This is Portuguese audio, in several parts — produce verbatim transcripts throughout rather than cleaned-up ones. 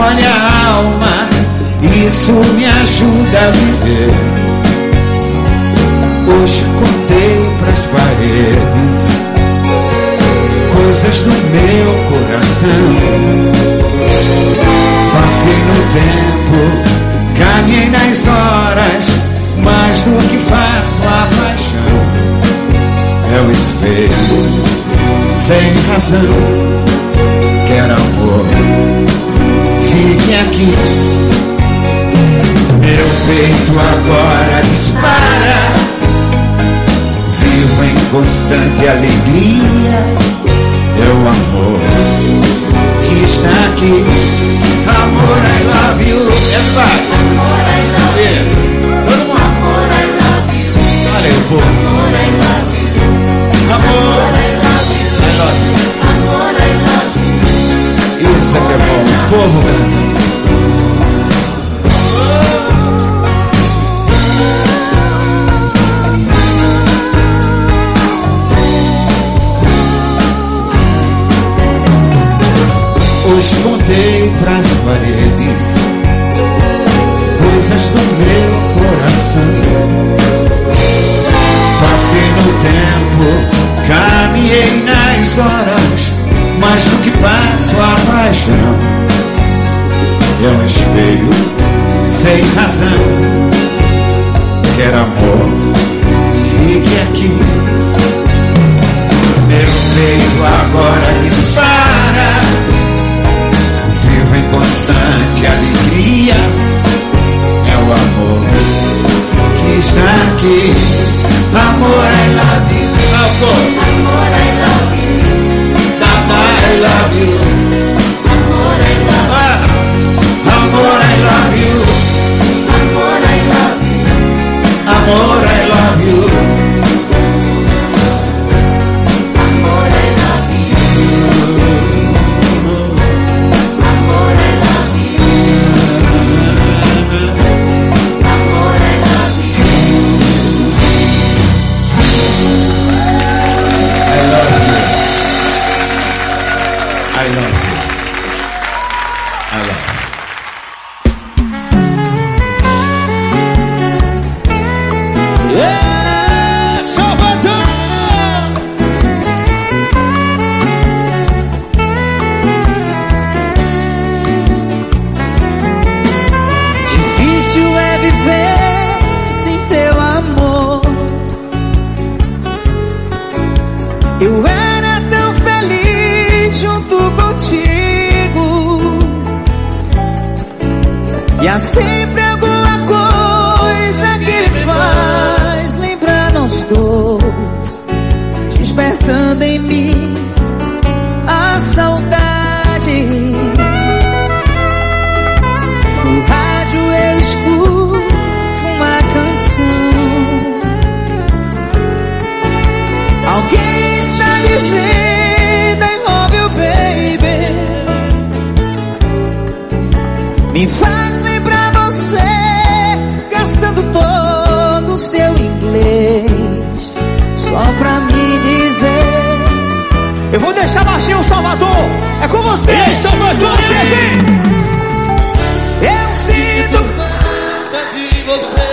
molha a alma, isso me ajuda a viver. Hoje contei pras paredes coisas do meu coração. Passei no tempo, caminhei nas horas, mais do que faço a paixão. É o espelho sem razão, quer amor, fique aqui. Meu peito agora dispara, vivo em constante alegria. É o amor que está aqui. Amor, I love you. Everybody. Amor, I love yeah. you. Todo mundo. Amor, I love you. Valeu, pô. Amor, I love you. Amor, I love you. I love you. Amor, I love you. Isso é que é bom. Povo grande. Hoje contei pras paredes coisas do meu coração. Passei no tempo, caminhei nas horas, mais do que passo a paixão. É um espelho sem razão, quer amor, fique aqui. Meu peito agora dispara, vivo em constante alegria. É o amor que está aqui. Amor, I love you. Amor, amor, I love you. Amor, I love you. Amor, I love you. Ah, amor, I love you. Amor, I love you. Amor, I love you. Sempre alguma coisa que me faz lembrar nós dois, despertando em mim a saudade. No rádio eu escuto uma canção. Alguém está dizendo I love you, baby. Me faz lembrar você, gastando todo o seu inglês, só pra me dizer. Eu vou deixar baixinho o Salvador. É com você. Ei, Salvador, você vem. Eu sinto falta de você.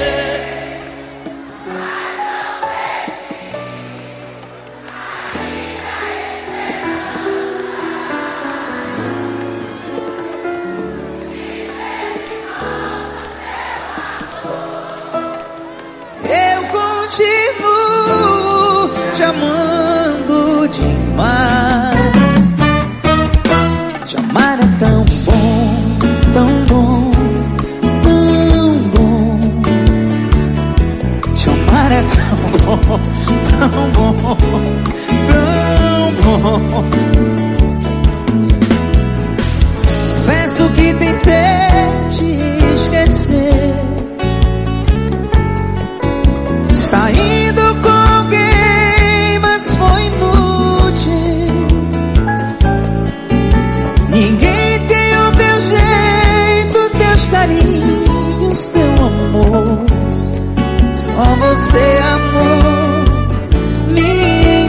Continuo te amando demais. Te amar é tão bom, tão bom, tão bom. Te amar é tão bom, tão bom, tão bom. Confesso que tentei te esquecer, saindo com alguém, mas foi inútil. Ninguém tem o teu jeito, teus carinhos, teu amor. Só você, amor, me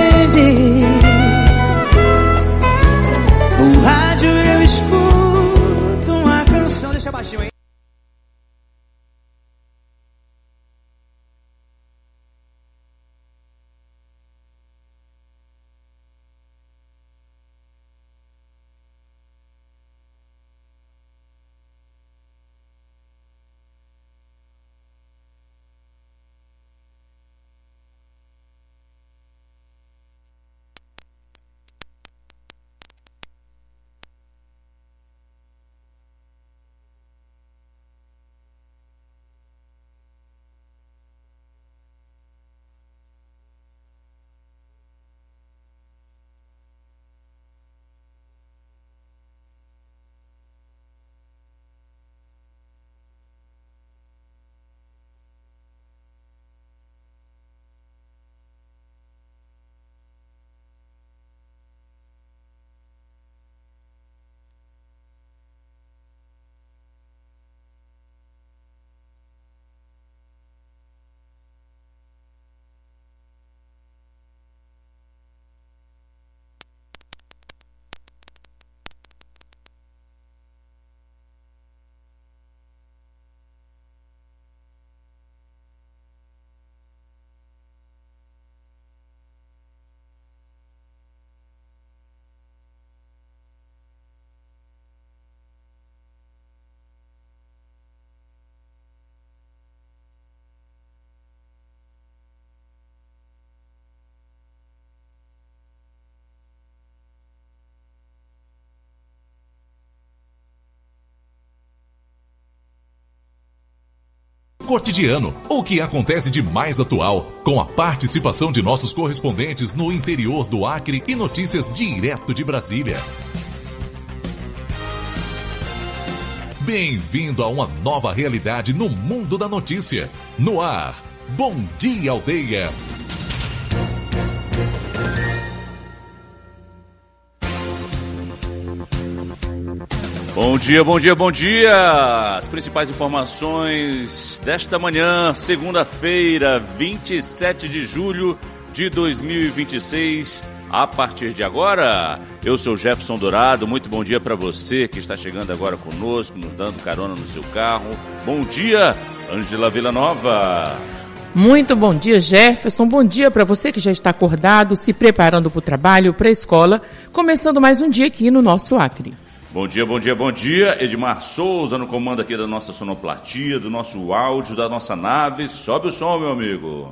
entende. No rádio eu escuto cotidiano, o que acontece de mais atual, com a participação de nossos correspondentes no interior do Acre e notícias direto de Brasília. Bem-vindo a uma nova realidade no mundo da notícia. No ar, Bom Dia Aldeia. Bom dia, bom dia, bom dia! As principais informações desta manhã, segunda-feira, vinte e sete de julho de dois mil e vinte e seis. A partir de agora, eu sou Jefferson Dourado, muito bom dia para você que está chegando agora conosco, nos dando carona no seu carro. Bom dia, Ângela Villanova. Muito bom dia, Jefferson. Bom dia para você que já está acordado, se preparando para o trabalho, para a escola, começando mais um dia aqui no nosso Acre. Bom dia, bom dia, bom dia. Edmar Souza no comando aqui da nossa sonoplastia, do nosso áudio, da nossa nave. Sobe o som, meu amigo.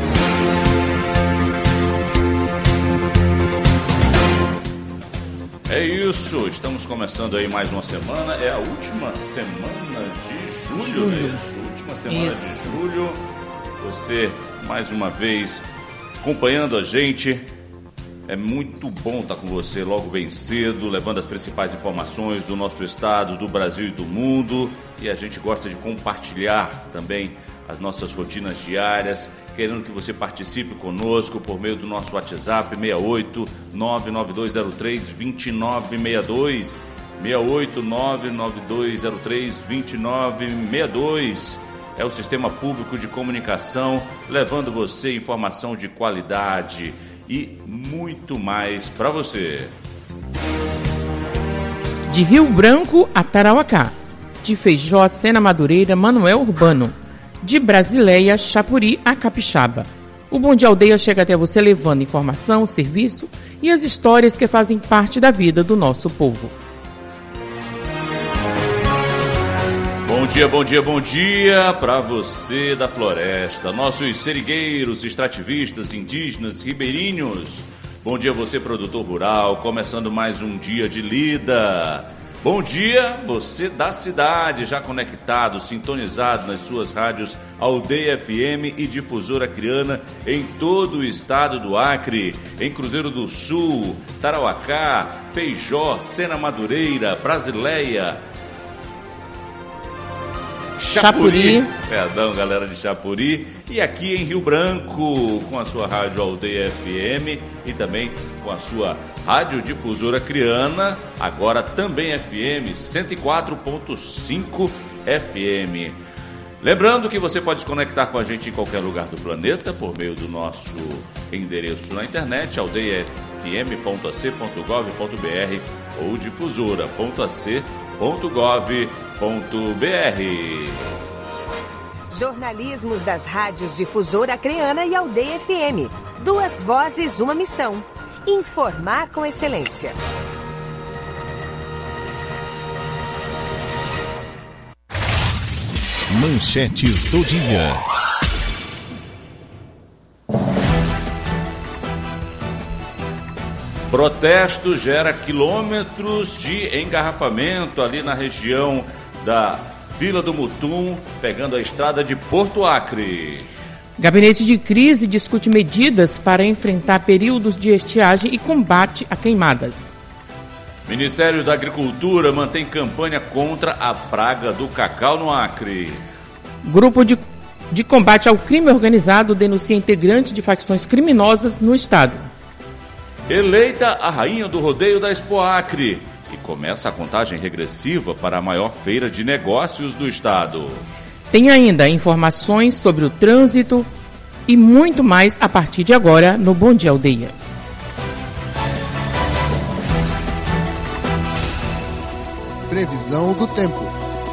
É isso, estamos começando aí mais uma semana, é a última semana de julho, julho. Não é isso? Última semana isso. de julho, você mais uma vez acompanhando a gente, é muito bom estar com você logo bem cedo, levando as principais informações do nosso estado, do Brasil e do mundo, e a gente gosta de compartilhar também as nossas rotinas diárias, querendo que você participe conosco por meio do nosso WhatsApp seis oito nove nove dois zero três dois nove seis dois, seis oito nove nove dois zero três dois nove seis dois. É o Sistema Público de Comunicação, levando você informação de qualidade e muito mais para você. De Rio Branco a Tarauacá, de Feijó a Sena Madureira, Manoel Urbano, de Brasileia, Chapuri a Capixaba. O Bom Dia Aldeia chega até você levando informação, serviço e as histórias que fazem parte da vida do nosso povo. Bom dia, bom dia, bom dia para você da floresta, nossos serigueiros, extrativistas, indígenas, ribeirinhos. Bom dia você, produtor rural, começando mais um dia de lida. Bom dia, você da cidade, já conectado, sintonizado nas suas rádios Aldeia F M e Difusora Acreana em todo o estado do Acre, em Cruzeiro do Sul, Tarauacá, Feijó, Sena Madureira, Brasileia, Chapuri, Chapuri, perdão, galera de Chapuri, e aqui em Rio Branco, com a sua rádio Aldeia F M e também com a sua rádio difusora Acreana, agora também F M, cento e quatro ponto cinco F M. Lembrando que você pode se conectar com a gente em qualquer lugar do planeta por meio do nosso endereço na internet, aldeia f m ponto a c ponto gov ponto b r ou difusora ponto a c ponto gov ponto b r. Jornalismos das rádios Difusora Acreana e Aldeia F M. Duas vozes, uma missão. Informar com excelência. Manchetes do dia. Protesto gera quilômetros de engarrafamento ali na região da Vila do Mutum, pegando a estrada de Porto Acre. Gabinete de crise discute medidas para enfrentar períodos de estiagem e combate a queimadas. Ministério da Agricultura mantém campanha contra a praga do cacau no Acre. Grupo de, de combate ao crime organizado denuncia integrantes de facções criminosas no estado. Eleita a rainha do rodeio da Expo Acre. E começa a contagem regressiva para a maior feira de negócios do estado. Tem ainda informações sobre o trânsito e muito mais a partir de agora no Bom Dia Aldeia. Previsão do tempo.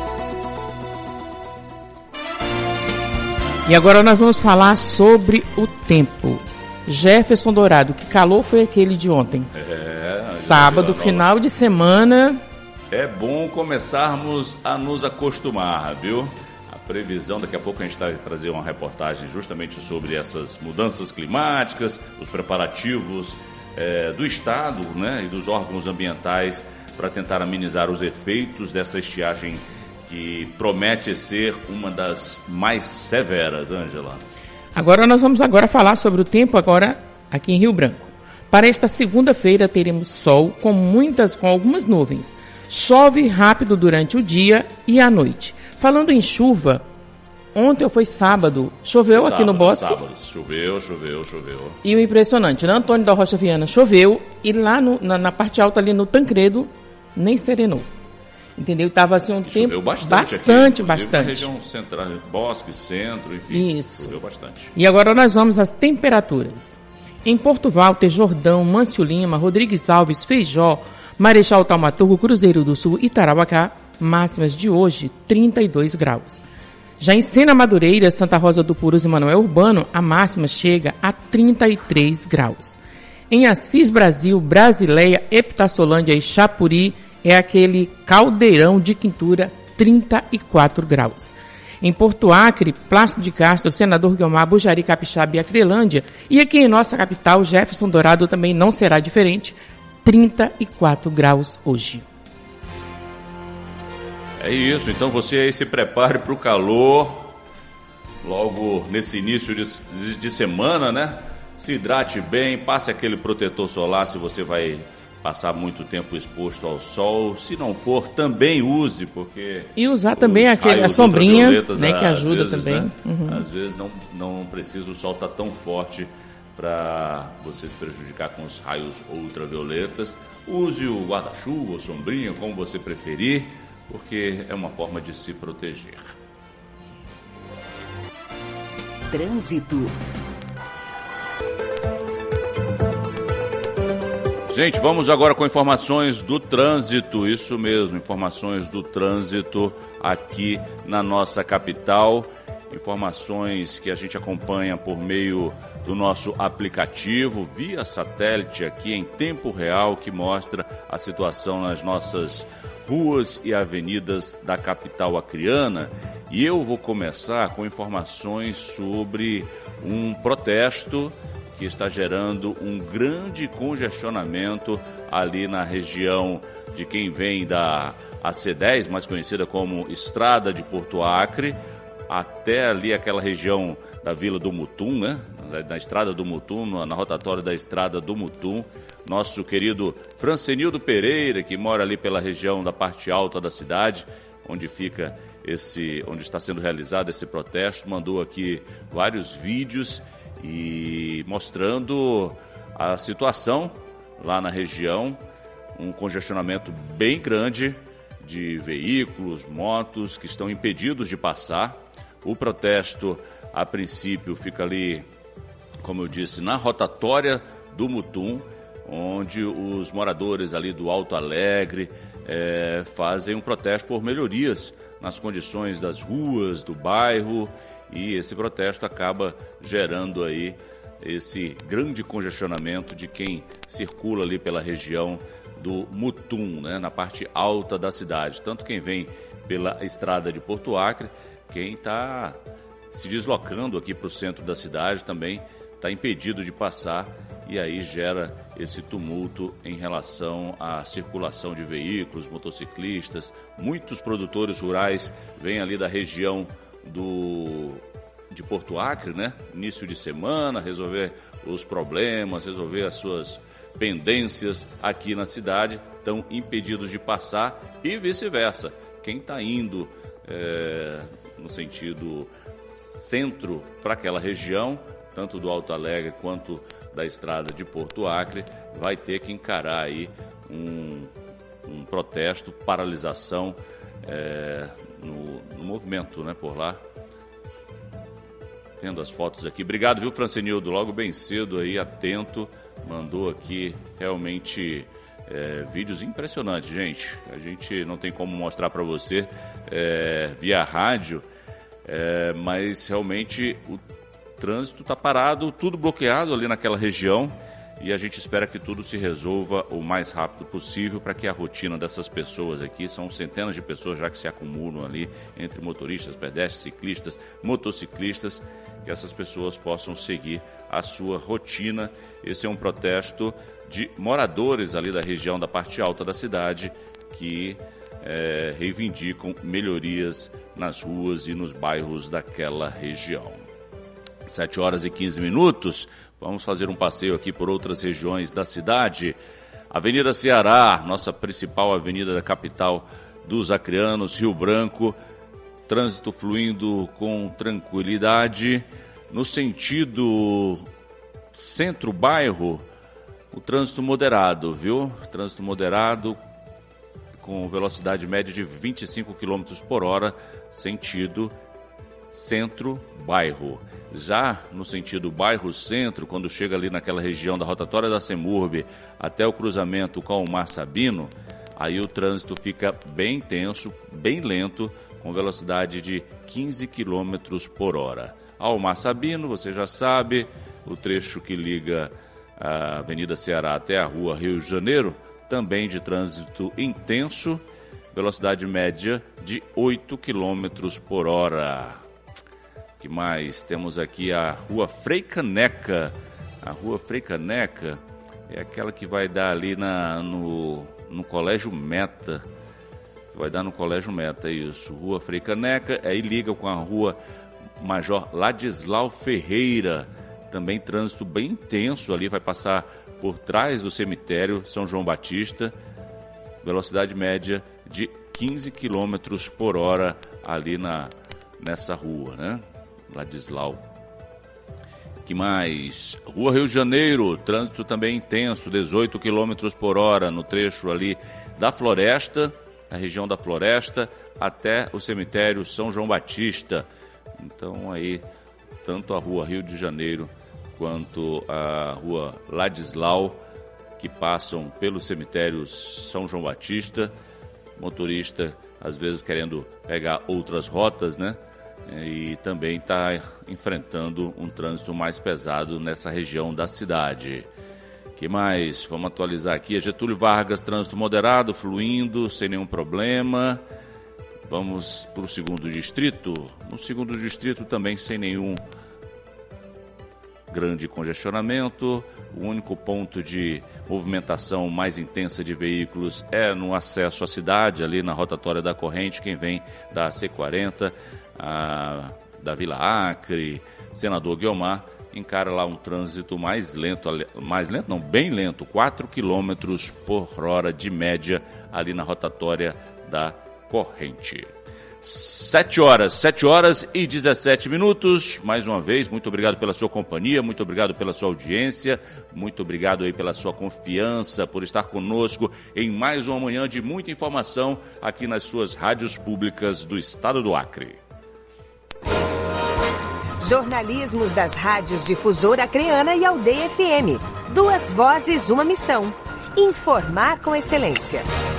E agora nós vamos falar sobre o tempo. Jefferson Dourado, que calor foi aquele de ontem? É, sábado, final de semana. É bom começarmos a nos acostumar, viu? A previsão, daqui a pouco a gente vai trazer uma reportagem justamente sobre essas mudanças climáticas, os preparativos é, do Estado, né, e dos órgãos ambientais para tentar amenizar os efeitos dessa estiagem que promete ser uma das mais severas, Ângela. Agora nós vamos agora falar sobre o tempo agora aqui em Rio Branco. Para esta segunda-feira teremos sol com muitas, com algumas nuvens. Chove rápido durante o dia e à noite. Falando em chuva, ontem foi sábado, choveu sábado, aqui no Bosque. Sábado, choveu, choveu, choveu. E o impressionante, né? Antônio da Rocha Viana choveu e lá no, na, na parte alta ali no Tancredo nem serenou. Entendeu? Estava assim um e tempo choveu bastante, bastante, aqui, bastante. Na região central, Bosque, centro, enfim. Isso. Choveu bastante. E agora nós vamos às temperaturas. Em Porto Walter, Jordão, Mâncio Lima, Rodrigues Alves, Feijó, Marechal Taumaturgo, Cruzeiro do Sul e Tarauacá, máximas de hoje, trinta e dois graus. Já em Sena Madureira, Santa Rosa do Purus e Manoel Urbano, a máxima chega a trinta e três graus. Em Assis Brasil, Brasileia, Epitaçolândia e Chapuri, é aquele caldeirão de quintura, trinta e quatro graus. Em Porto Acre, Plácido de Castro, Senador Guiomar, Bujari, Capixaba e Acrelândia. E aqui em nossa capital, Jefferson Dourado, também não será diferente, trinta e quatro graus hoje. É isso, então você aí se prepare para o calor, logo nesse início de, de, de semana, né? Se hidrate bem, passe aquele protetor solar se você vai passar muito tempo exposto ao sol. Se não for, também use, porque... E usar também aquele, a sombrinha, né, que ajuda vezes, também. Né? Uhum. Às vezes não, não precisa, o sol estar tá tão forte para você se prejudicar com os raios ultravioletas. Use o guarda-chuva ou sombrinha, como você preferir, porque é uma forma de se proteger. Trânsito. Gente, vamos agora com informações do trânsito, isso mesmo, informações do trânsito aqui na nossa capital, informações que a gente acompanha por meio do nosso aplicativo, via satélite aqui em tempo real, que mostra a situação nas nossas ruas e avenidas da capital acreana. E eu vou começar com informações sobre um protesto que está gerando um grande congestionamento ali na região de quem vem da A C dez, mais conhecida como Estrada de Porto Acre, até ali aquela região da Vila do Mutum, né? Na Estrada do Mutum, na rotatória da Estrada do Mutum. Nosso querido Francenildo Pereira, que mora ali pela região da parte alta da cidade, onde fica esse, onde está sendo realizado esse protesto, mandou aqui vários vídeos e mostrando a situação lá na região, um congestionamento bem grande de veículos, motos que estão impedidos de passar. O protesto, a princípio, fica ali, como eu disse, na rotatória do Mutum, onde os moradores ali do Alto Alegre é, fazem um protesto por melhorias nas condições das ruas, do bairro. E esse protesto acaba gerando aí esse grande congestionamento de quem circula ali pela região do Mutum, né, na parte alta da cidade. Tanto quem vem pela estrada de Porto Acre, quem está se deslocando aqui para o centro da cidade também está impedido de passar, e aí gera esse tumulto em relação à circulação de veículos, motociclistas. Muitos produtores rurais vêm ali da região do, de Porto Acre, né? Início de semana, resolver os problemas, resolver as suas pendências aqui na cidade, estão impedidos de passar, e vice-versa. Quem está indo é, no sentido centro para aquela região, tanto do Alto Alegre quanto da estrada de Porto Acre, vai ter que encarar aí um, um protesto, paralisação é, no, no movimento, né, por lá. Vendo as fotos aqui. Obrigado, viu, Francenildo? Logo bem cedo aí, atento, mandou aqui realmente é, vídeos impressionantes, gente. A gente não tem como mostrar para você é, via rádio, é, mas realmente o trânsito está parado, tudo bloqueado ali naquela região, e a gente espera que tudo se resolva o mais rápido possível para que a rotina dessas pessoas aqui, são centenas de pessoas já que se acumulam ali, entre motoristas, pedestres, ciclistas, motociclistas, que essas pessoas possam seguir a sua rotina. Esse é um protesto de moradores ali da região da parte alta da cidade que é, reivindicam melhorias nas ruas e nos bairros daquela região. sete horas e quinze minutos, vamos fazer um passeio aqui por outras regiões da cidade. Avenida Ceará, nossa principal avenida da capital dos acreanos, Rio Branco, trânsito fluindo com tranquilidade. No sentido centro-bairro, o trânsito moderado, viu? Trânsito moderado com velocidade média de vinte e cinco quilômetros por hora, sentido centro-bairro. Já no sentido bairro-centro, quando chega ali naquela região da rotatória da Semurbe até o cruzamento com o Mar Sabino, aí o trânsito fica bem intenso, bem lento, com velocidade de quinze quilômetros por hora. Ao Mar Sabino, você já sabe, o trecho que liga a Avenida Ceará até a Rua Rio de Janeiro, também de trânsito intenso, velocidade média de oito quilômetros por hora. Que mais? Temos aqui a Rua Frei Caneca. A Rua Frei Caneca é aquela que vai dar ali na, no, no Colégio Meta. Vai dar no Colégio Meta, isso. Rua Frei Caneca, aí liga com a Rua Major Ladislau Ferreira. Também trânsito bem intenso ali, vai passar por trás do cemitério São João Batista. Velocidade média de quinze quilômetros por hora ali na, nessa rua, né? Ladislau. Que mais? Rua Rio de Janeiro, trânsito também intenso, dezoito quilômetros por hora no trecho ali da Floresta, na região da Floresta, até o cemitério São João Batista. Então aí, tanto a Rua Rio de Janeiro quanto a Rua Ladislau, que passam pelo cemitério São João Batista, motorista às vezes querendo pegar outras rotas, né? E também está enfrentando um trânsito mais pesado nessa região da cidade. Que mais? Vamos atualizar aqui. A Getúlio Vargas, trânsito moderado, fluindo, sem nenhum problema. Vamos para o segundo distrito. No segundo distrito também sem nenhum grande congestionamento. O único ponto de movimentação mais intensa de veículos é no acesso à cidade, ali na rotatória da corrente, quem vem da C quarenta, a, da Vila Acre, Senador Guiomar, encara lá um trânsito mais lento, mais lento não, bem lento, quatro quilômetros por hora de média ali na rotatória da corrente. Sete horas, sete horas e dezessete minutos. Mais uma vez, muito obrigado pela sua companhia, muito obrigado pela sua audiência, muito obrigado aí pela sua confiança, por estar conosco em mais uma manhã de muita informação aqui nas suas rádios públicas do estado do Acre. Jornalismos das rádios Difusora Acreana e Aldeia F M. Duas vozes, uma missão. Informar com excelência.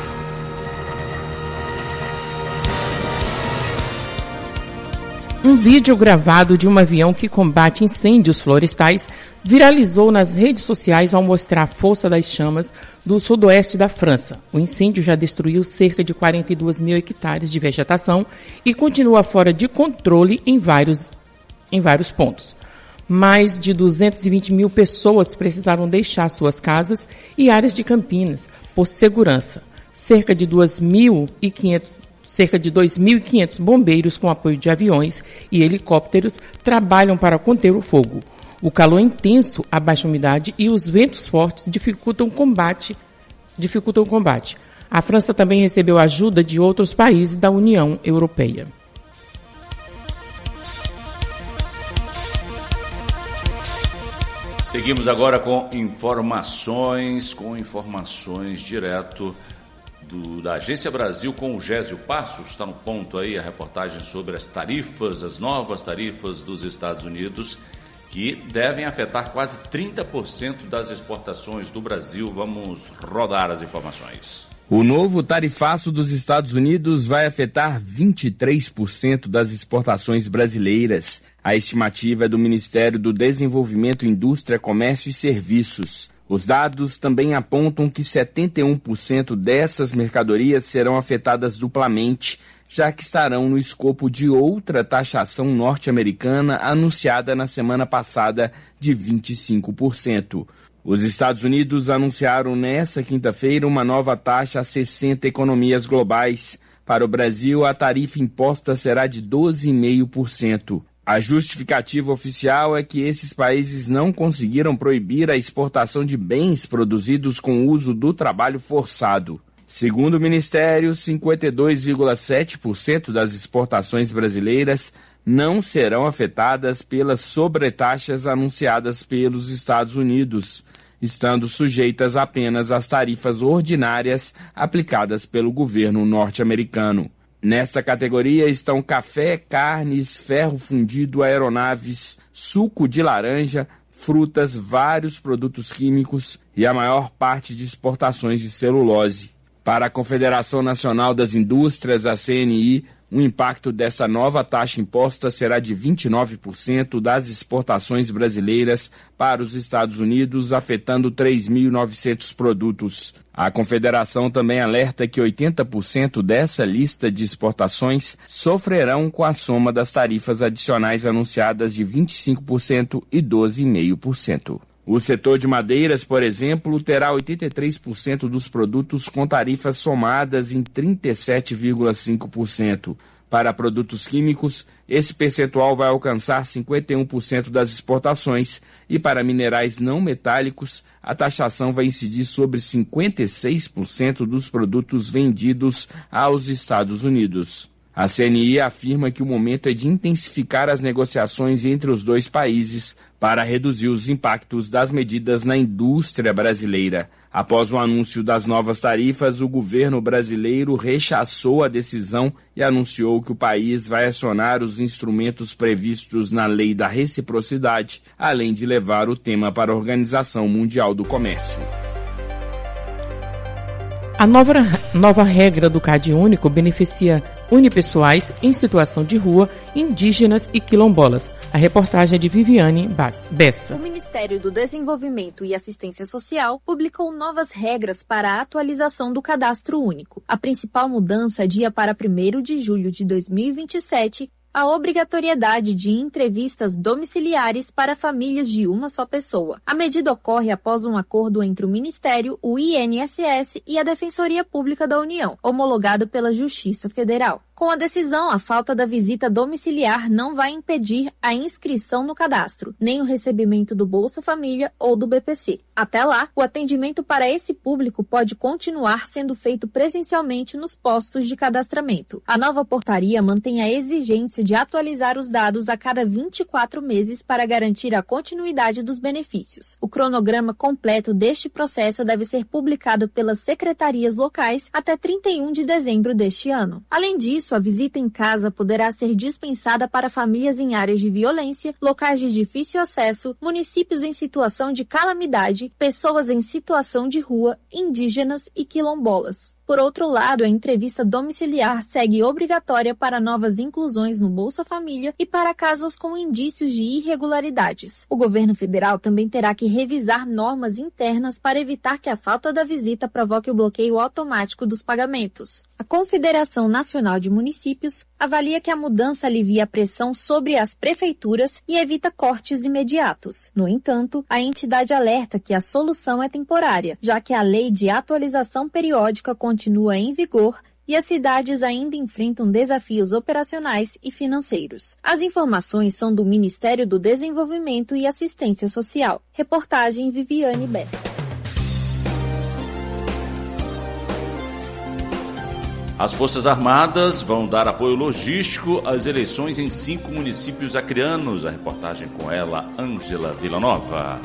Um vídeo gravado de um avião que combate incêndios florestais viralizou nas redes sociais ao mostrar a força das chamas do sudoeste da França. O incêndio já destruiu cerca de quarenta e dois mil hectares de vegetação e continua fora de controle em vários, em vários pontos. Mais de duzentas e vinte mil pessoas precisaram deixar suas casas e áreas de Campinas por segurança. Cerca de dois mil e quinhentos Cerca de dois mil e quinhentos bombeiros com apoio de aviões e helicópteros trabalham para conter o fogo. O calor intenso, a baixa umidade e os ventos fortes dificultam o combate. Dificultam o combate. A França também recebeu ajuda de outros países da União Europeia. Seguimos agora com informações, com informações direto Do, da Agência Brasil com o Gésio Passos. Está no ponto aí a reportagem sobre as tarifas, as novas tarifas dos Estados Unidos, que devem afetar quase trinta por cento das exportações do Brasil. Vamos rodar as informações. O novo tarifaço dos Estados Unidos vai afetar vinte e três por cento das exportações brasileiras. A estimativa é do Ministério do Desenvolvimento, Indústria, Comércio e Serviços. Os dados também apontam que setenta e um por cento dessas mercadorias serão afetadas duplamente, já que estarão no escopo de outra taxação norte-americana anunciada na semana passada de vinte e cinco por cento. Os Estados Unidos anunciaram nesta quinta-feira uma nova taxa a sessenta economias globais. Para o Brasil, a tarifa imposta será de doze vírgula cinco por cento. A justificativa oficial é que esses países não conseguiram proibir a exportação de bens produzidos com o uso do trabalho forçado. Segundo o Ministério, cinquenta e dois vírgula sete por cento das exportações brasileiras não serão afetadas pelas sobretaxas anunciadas pelos Estados Unidos, estando sujeitas apenas às tarifas ordinárias aplicadas pelo governo norte-americano. Nesta categoria estão café, carnes, ferro fundido, aeronaves, suco de laranja, frutas, vários produtos químicos e a maior parte de exportações de celulose. Para a Confederação Nacional das Indústrias, a C N I, o impacto dessa nova taxa imposta será de vinte e nove por cento das exportações brasileiras para os Estados Unidos, afetando três mil e novecentos produtos. A Confederação também alerta que oitenta por cento dessa lista de exportações sofrerão com a soma das tarifas adicionais anunciadas de vinte e cinco por cento e doze vírgula cinco por cento. O setor de madeiras, por exemplo, terá oitenta e três por cento dos produtos com tarifas somadas em trinta e sete vírgula cinco por cento. Para produtos químicos, esse percentual vai alcançar cinquenta e um por cento das exportações e para minerais não metálicos, a taxação vai incidir sobre cinquenta e seis por cento dos produtos vendidos aos Estados Unidos. A C N I afirma que o momento é de intensificar as negociações entre os dois países para reduzir os impactos das medidas na indústria brasileira. Após o anúncio das novas tarifas, o governo brasileiro rechaçou a decisão e anunciou que o país vai acionar os instrumentos previstos na Lei da Reciprocidade, além de levar o tema para a Organização Mundial do Comércio. A nova, nova regra do Cade Único beneficia unipessoais em situação de rua, indígenas e quilombolas. A reportagem é de Viviane Bessa. O Ministério do Desenvolvimento e Assistência Social publicou novas regras para a atualização do Cadastro Único. A principal mudança adia para primeiro de julho de dois mil e vinte e sete a obrigatoriedade de entrevistas domiciliares para famílias de uma só pessoa. A medida ocorre após um acordo entre o Ministério, o I N S S e a Defensoria Pública da União, homologado pela Justiça Federal. Com a decisão, a falta da visita domiciliar não vai impedir a inscrição no cadastro, nem o recebimento do Bolsa Família ou do B P C. Até lá, o atendimento para esse público pode continuar sendo feito presencialmente nos postos de cadastramento. A nova portaria mantém a exigência de atualizar os dados a cada vinte e quatro meses para garantir a continuidade dos benefícios. O cronograma completo deste processo deve ser publicado pelas secretarias locais até trinta e um de dezembro deste ano. Além disso, a visita em casa poderá ser dispensada para famílias em áreas de violência, locais de difícil acesso, municípios em situação de calamidade, pessoas em situação de rua, indígenas e quilombolas. Por outro lado, a entrevista domiciliar segue obrigatória para novas inclusões no Bolsa Família e para casos com indícios de irregularidades. O governo federal também terá que revisar normas internas para evitar que a falta da visita provoque o bloqueio automático dos pagamentos. A Confederação Nacional de Municípios avalia que a mudança alivia a pressão sobre as prefeituras e evita cortes imediatos. No entanto, a entidade alerta que a solução é temporária, já que a lei de atualização periódica continua em vigor e as cidades ainda enfrentam desafios operacionais e financeiros. As informações são do Ministério do Desenvolvimento e Assistência Social. Reportagem Viviane Bessa. As Forças Armadas vão dar apoio logístico às eleições em cinco municípios acreanos. A reportagem com ela, Ângela Villanova.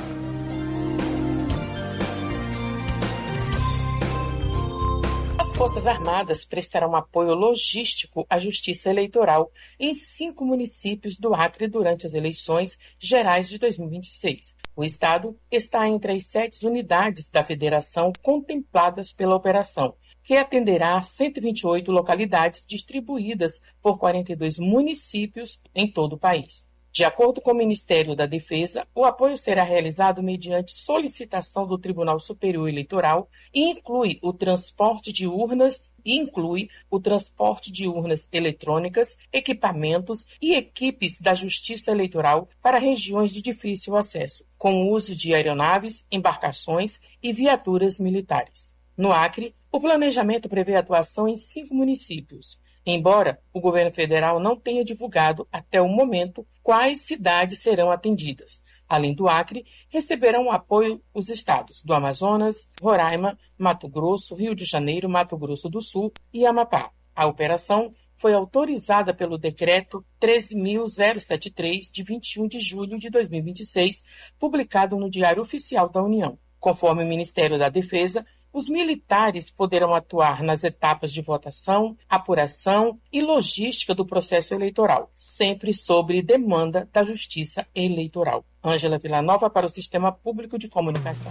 As Forças Armadas prestarão apoio logístico à Justiça Eleitoral em cinco municípios do Acre durante as eleições gerais de dois mil e vinte e seis. O Estado está entre as sete unidades da Federação contempladas pela operação, que atenderá a cento e vinte e oito localidades distribuídas por quarenta e dois municípios em todo o país. De acordo com o Ministério da Defesa, o apoio será realizado mediante solicitação do Tribunal Superior Eleitoral e inclui o transporte de urnas e inclui o transporte de urnas eletrônicas, equipamentos e equipes da Justiça Eleitoral para regiões de difícil acesso, com o uso de aeronaves, embarcações e viaturas militares. No Acre, o planejamento prevê atuação em cinco municípios, embora o governo federal não tenha divulgado até o momento quais cidades serão atendidas. Além do Acre, receberão apoio os estados do Amazonas, Roraima, Mato Grosso, Rio de Janeiro, Mato Grosso do Sul e Amapá. A operação foi autorizada pelo Decreto treze mil setenta e três, de vinte e um de julho de dois mil e vinte e seis, publicado no Diário Oficial da União. Conforme o Ministério da Defesa, os militares poderão atuar nas etapas de votação, apuração e logística do processo eleitoral, sempre sobre demanda da Justiça Eleitoral. Ângela Villanova para o Sistema Público de Comunicação.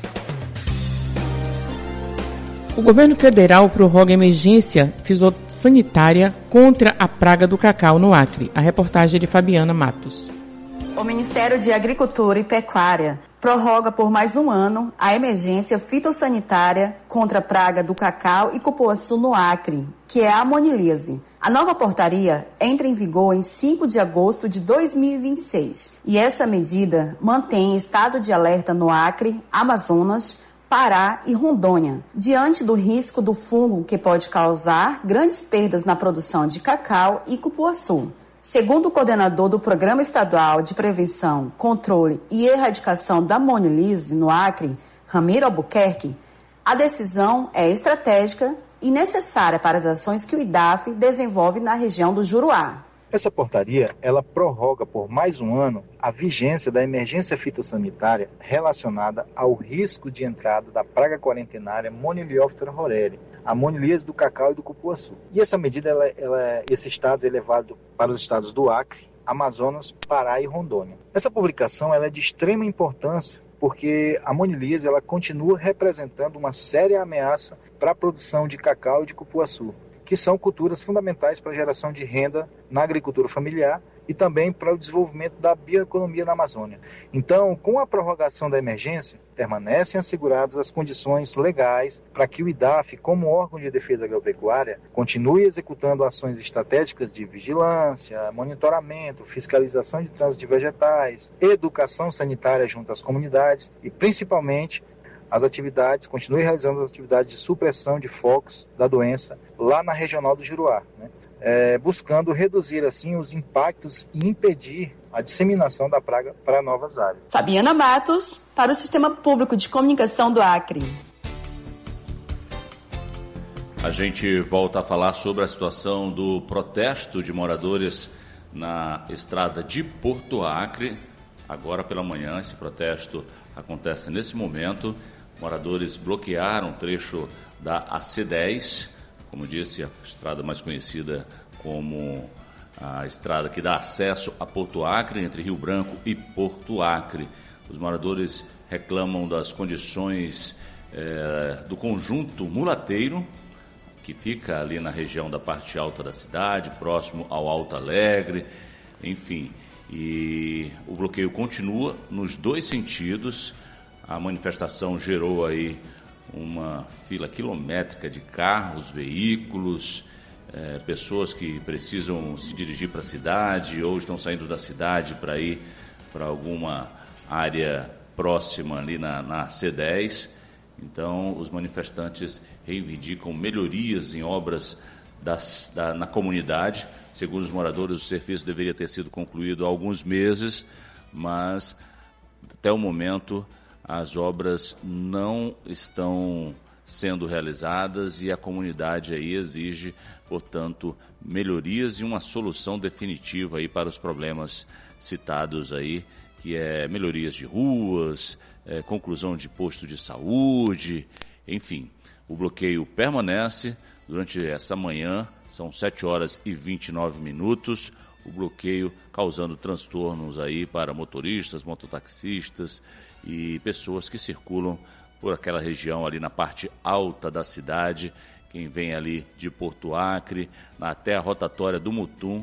O governo federal prorroga emergência fitossanitária contra a praga do cacau no Acre. A reportagem é de Fabiana Matos. O Ministério de Agricultura e Pecuária prorroga por mais um ano a emergência fitossanitária contra a praga do cacau e cupuaçu no Acre, que é a amonilíase. A nova portaria entra em vigor em cinco de agosto de dois mil e vinte e seis e essa medida mantém estado de alerta no Acre, Amazonas, Pará e Rondônia, diante do risco do fungo que pode causar grandes perdas na produção de cacau e cupuaçu. Segundo o coordenador do Programa Estadual de Prevenção, Controle e Erradicação da Amonilíase no Acre, Ramiro Albuquerque, a decisão é estratégica e necessária para as ações que o I D A F desenvolve na região do Juruá. Essa portaria, ela prorroga por mais um ano a vigência da emergência fitossanitária relacionada ao risco de entrada da praga quarentenária Monilioptera horeri, a amonilíase do cacau e do cupuaçu. E essa medida, ela, ela, esse estado é levado para os estados do Acre, Amazonas, Pará e Rondônia. Essa publicação ela é de extrema importância porque a amonilíase ela continua representando uma séria ameaça para a produção de cacau e de cupuaçu, que são culturas fundamentais para a geração de renda na agricultura familiar e também para o desenvolvimento da bioeconomia na Amazônia. Então, com a prorrogação da emergência, permanecem asseguradas as condições legais para que o I D A F, como órgão de defesa agropecuária, continue executando ações estratégicas de vigilância, monitoramento, fiscalização de trânsito de vegetais, educação sanitária junto às comunidades e, principalmente, as atividades, continue realizando as atividades de supressão de focos da doença lá na regional do Juruá, né? É, buscando reduzir assim os impactos e impedir a disseminação da praga para novas áreas. Fabiana Matos, para o Sistema Público de Comunicação do Acre. A gente volta a falar sobre a situação do protesto de moradores na estrada de Porto Acre. Agora pela manhã, esse protesto acontece nesse momento. Moradores bloquearam um trecho da A C dez, como disse, a estrada mais conhecida como a estrada que dá acesso a Porto Acre, entre Rio Branco e Porto Acre. Os moradores reclamam das condições é, do conjunto mulateiro, que fica ali na região da parte alta da cidade, próximo ao Alto Alegre, enfim. E o bloqueio continua nos dois sentidos. A manifestação gerou aí uma fila quilométrica de carros, veículos, é, pessoas que precisam se dirigir para a cidade ou estão saindo da cidade para ir para alguma área próxima ali na, na C dez. Então, os manifestantes reivindicam melhorias em obras das, da, na comunidade. Segundo os moradores, o serviço deveria ter sido concluído há alguns meses, mas até o momento as obras não estão sendo realizadas e a comunidade aí exige, portanto, melhorias e uma solução definitiva aí para os problemas citados aí, que é melhorias de ruas, é, conclusão de posto de saúde, enfim. O bloqueio permanece durante essa manhã, são sete horas e vinte e nove minutos, o bloqueio causando transtornos aí para motoristas, mototaxistas e pessoas que circulam por aquela região ali na parte alta da cidade. Quem vem ali de Porto Acre, até a rotatória do Mutum,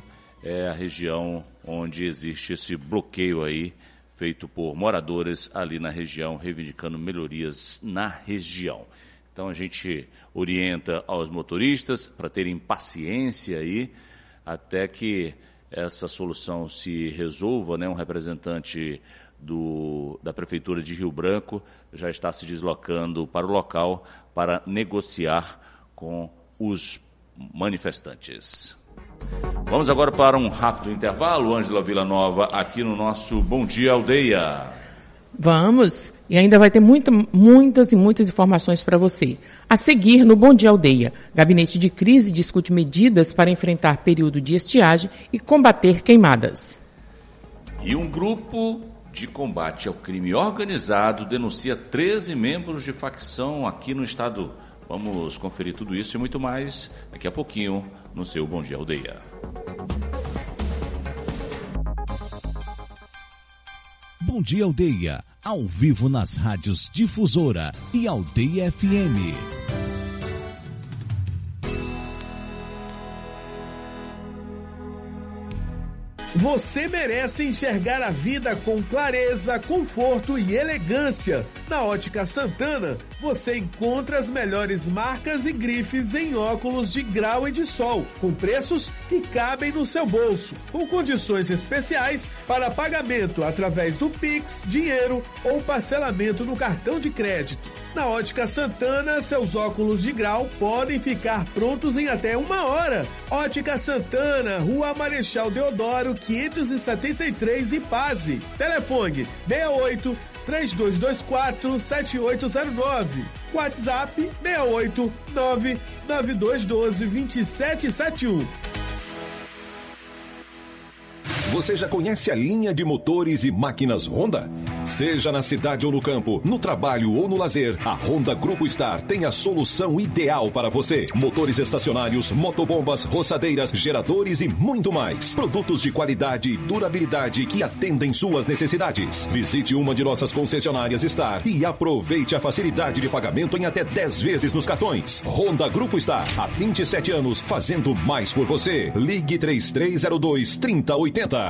é a região onde existe esse bloqueio aí, feito por moradores ali na região, reivindicando melhorias na região. Então a gente orienta aos motoristas para terem paciência aí, até que essa solução se resolva, né? Um representante do, da Prefeitura de Rio Branco já está se deslocando para o local para negociar com os manifestantes. Vamos agora para um rápido intervalo. Ângela Villanova, aqui no nosso Bom Dia Aldeia. Vamos, e ainda vai ter muita, muitas e muitas informações para você. A seguir, no Bom Dia Aldeia, Gabinete de Crise discute medidas para enfrentar período de estiagem e combater queimadas. E um grupo de combate ao crime organizado denuncia treze membros de facção aqui no estado. Vamos conferir tudo isso e muito mais daqui a pouquinho no seu Bom Dia Aldeia. Bom Dia Aldeia, ao vivo nas rádios Difusora e Aldeia F M. Você merece enxergar a vida com clareza, conforto e elegância. Na Ótica Santana, você encontra as melhores marcas e grifes em óculos de grau e de sol, com preços que cabem no seu bolso, com condições especiais para pagamento através do Pix, dinheiro ou parcelamento no cartão de crédito. Na Ótica Santana, seus óculos de grau podem ficar prontos em até uma hora. Ótica Santana, Rua Marechal Deodoro, quinhentos e setenta e três, Ipase. Telefone seis oito, três dois dois quatro, sete oito zero nove. WhatsApp seis oito, nove nove dois um dois, dois sete sete um. Você já conhece a linha de motores e máquinas Honda? Seja na cidade ou no campo, no trabalho ou no lazer, a Honda Grupo Star tem a solução ideal para você. Motores estacionários, motobombas, roçadeiras, geradores e muito mais. Produtos de qualidade e durabilidade que atendem suas necessidades. Visite uma de nossas concessionárias Star e aproveite a facilidade de pagamento em até dez vezes nos cartões. Honda Grupo Star, há vinte e sete anos, fazendo mais por você. Ligue três três zero dois, três zero oito zero.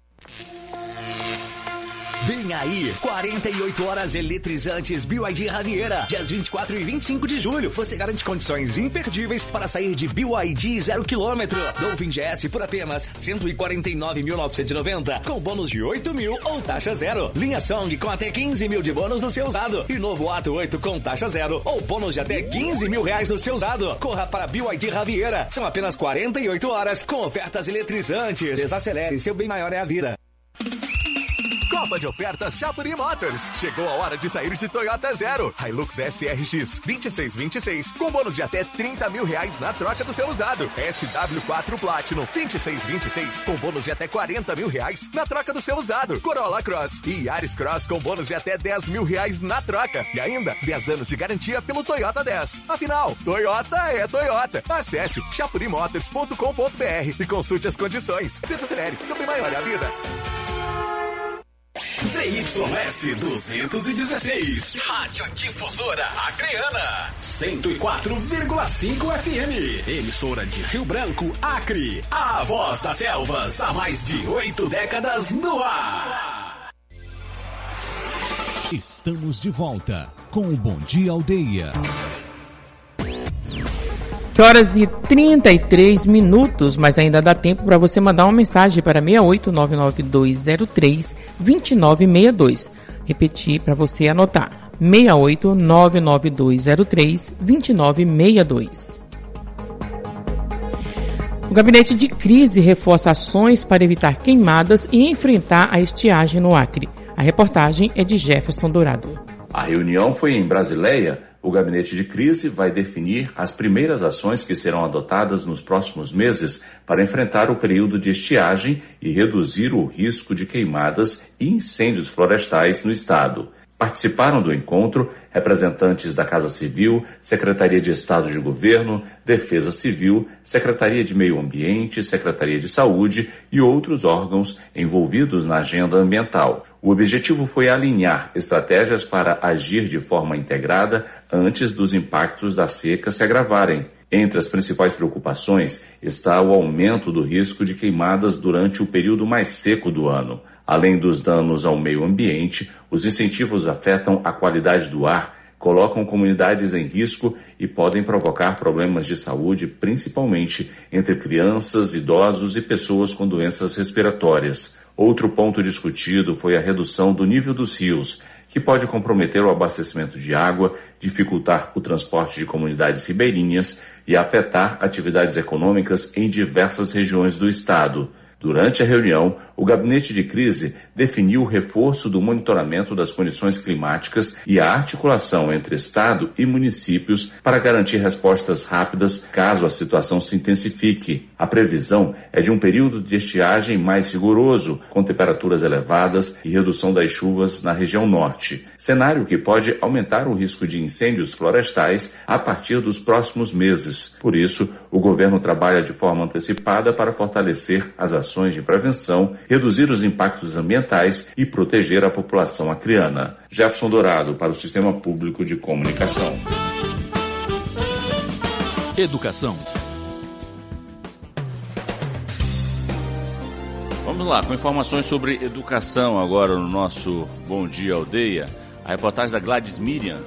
Vem aí, quarenta e oito horas eletrizantes B Y D Raviera, dias vinte e quatro e vinte e cinco de julho. Você garante condições imperdíveis para sair de B Y D zero quilômetro. Dolphin G S por apenas cento e quarenta e nove mil novecentos e noventa, com bônus de oito mil ou taxa zero. Linha Song com até quinze mil de bônus no seu usado. E novo Ato oito com taxa zero ou bônus de até quinze mil reais no seu usado. Corra para B Y D Raviera. São apenas quarenta e oito horas com ofertas eletrizantes. Desacelere, seu bem maior é a vida. Copa de ofertas Chapuri Motors. Chegou a hora de sair de Toyota Zero. Hilux S R X vinte e seis vinte e seis com bônus de até trinta mil reais na troca do seu usado. S W quatro Platinum vinte e seis vinte e seis com bônus de até quarenta mil reais na troca do seu usado. Corolla Cross e Yaris Cross com bônus de até dez mil reais na troca. E ainda dez anos de garantia pelo Toyota dez. Afinal, Toyota é Toyota. Acesse chapuri motors ponto com ponto b r e consulte as condições. Desacelere, seu bem maior é a vida. Z Y S duzentos e dezesseis, Rádio Difusora Acreana, cento e quatro vírgula cinco F M, emissora de Rio Branco, Acre, a voz das selvas há mais de oito décadas no ar. Estamos de volta com o Bom Dia Aldeia. horas e trinta e três minutos, mas ainda dá tempo para você mandar uma mensagem para seis oito nove nove dois zero três dois nove seis dois. Repetir para você anotar. seis oito nove nove dois zero três dois nove seis dois. O Gabinete de Crise reforça ações para evitar queimadas e enfrentar a estiagem no Acre. A reportagem é de Jefferson Dourado. A reunião foi em Brasileia. O Gabinete de Crise vai definir as primeiras ações que serão adotadas nos próximos meses para enfrentar o período de estiagem e reduzir o risco de queimadas e incêndios florestais no estado. Participaram do encontro representantes da Casa Civil, Secretaria de Estado de Governo, Defesa Civil, Secretaria de Meio Ambiente, Secretaria de Saúde e outros órgãos envolvidos na agenda ambiental. O objetivo foi alinhar estratégias para agir de forma integrada antes dos impactos da seca se agravarem. Entre as principais preocupações está o aumento do risco de queimadas durante o período mais seco do ano. Além dos danos ao meio ambiente, os incentivos afetam a qualidade do ar, colocam comunidades em risco e podem provocar problemas de saúde, principalmente entre crianças, idosos e pessoas com doenças respiratórias. Outro ponto discutido foi a redução do nível dos rios, que pode comprometer o abastecimento de água, dificultar o transporte de comunidades ribeirinhas e afetar atividades econômicas em diversas regiões do estado. Durante a reunião, o gabinete de crise definiu o reforço do monitoramento das condições climáticas e a articulação entre Estado e municípios para garantir respostas rápidas caso a situação se intensifique. A previsão é de um período de estiagem mais rigoroso, com temperaturas elevadas e redução das chuvas na região norte, cenário que pode aumentar o risco de incêndios florestais a partir dos próximos meses. Por isso, o governo trabalha de forma antecipada para fortalecer as ações ações de prevenção, reduzir os impactos ambientais e proteger a população acreana. Jefferson Dourado, para o Sistema Público de Comunicação. Educação. Vamos lá, com informações sobre educação agora no nosso Bom Dia Aldeia. A reportagem da Gladys Miriam.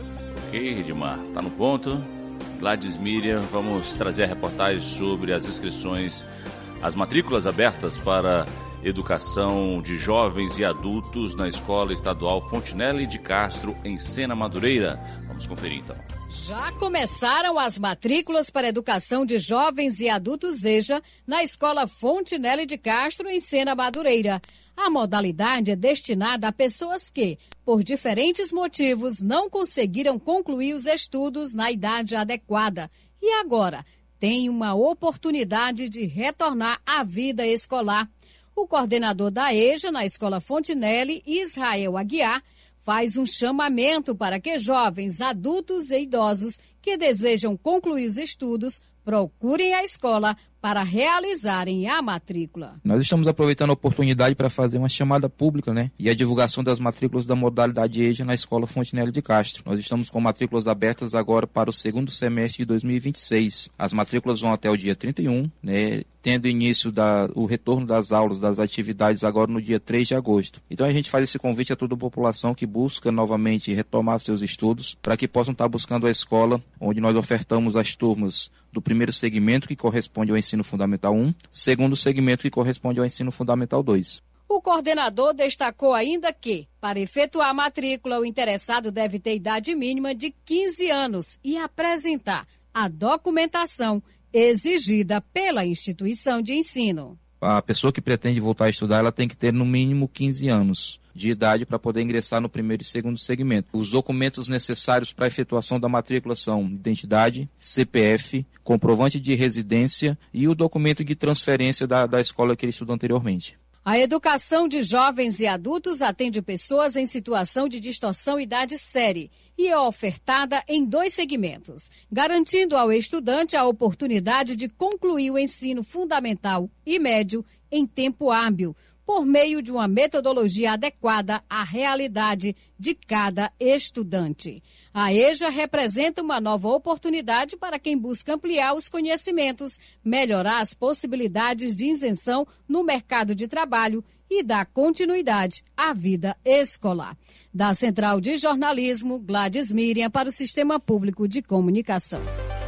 Ok, Edmar, tá no ponto? Gladys Miriam, vamos trazer a reportagem sobre as inscrições, as matrículas abertas para educação de jovens e adultos na Escola Estadual Fontinelli de Castro, em Sena Madureira. Vamos conferir então. Já começaram as matrículas para educação de jovens e adultos EJA na Escola Fontinelli de Castro, em Sena Madureira. A modalidade é destinada a pessoas que, por diferentes motivos, não conseguiram concluir os estudos na idade adequada e agora tem uma oportunidade de retornar à vida escolar. O coordenador da EJA na Escola Fontinelli, Israel Aguiar, faz um chamamento para que jovens, adultos e idosos que desejam concluir os estudos procurem a escola para realizarem a matrícula. Nós estamos aproveitando a oportunidade para fazer uma chamada pública, né? E a divulgação das matrículas da modalidade EJA na Escola Fontinelli de Castro. Nós estamos com matrículas abertas agora para o segundo semestre de dois mil e vinte e seis. As matrículas vão até o dia trinta e um, né? Tendo início da, o retorno das aulas, das atividades agora no dia três de agosto. Então a gente faz esse convite a toda a população que busca novamente retomar seus estudos para que possam estar buscando a escola onde nós ofertamos as turmas do primeiro segmento, que corresponde ao ensino fundamental um, segundo segmento, que corresponde ao ensino fundamental dois. O coordenador destacou ainda que, para efetuar a matrícula, o interessado deve ter idade mínima de quinze anos e apresentar a documentação exigida pela instituição de ensino. A pessoa que pretende voltar a estudar, ela tem que ter no mínimo quinze anos de idade para poder ingressar no primeiro e segundo segmento. Os documentos necessários para a efetuação da matrícula são identidade, C P F, comprovante de residência e o documento de transferência da, da escola que ele estudou anteriormente. A educação de jovens e adultos atende pessoas em situação de distorção idade série e é ofertada em dois segmentos, garantindo ao estudante a oportunidade de concluir o ensino fundamental e médio em tempo hábil, por meio de uma metodologia adequada à realidade de cada estudante. A EJA representa uma nova oportunidade para quem busca ampliar os conhecimentos, melhorar as possibilidades de isenção no mercado de trabalho e dar continuidade à vida escolar. Da Central de Jornalismo, Gladys Miriam, para o Sistema Público de Comunicação.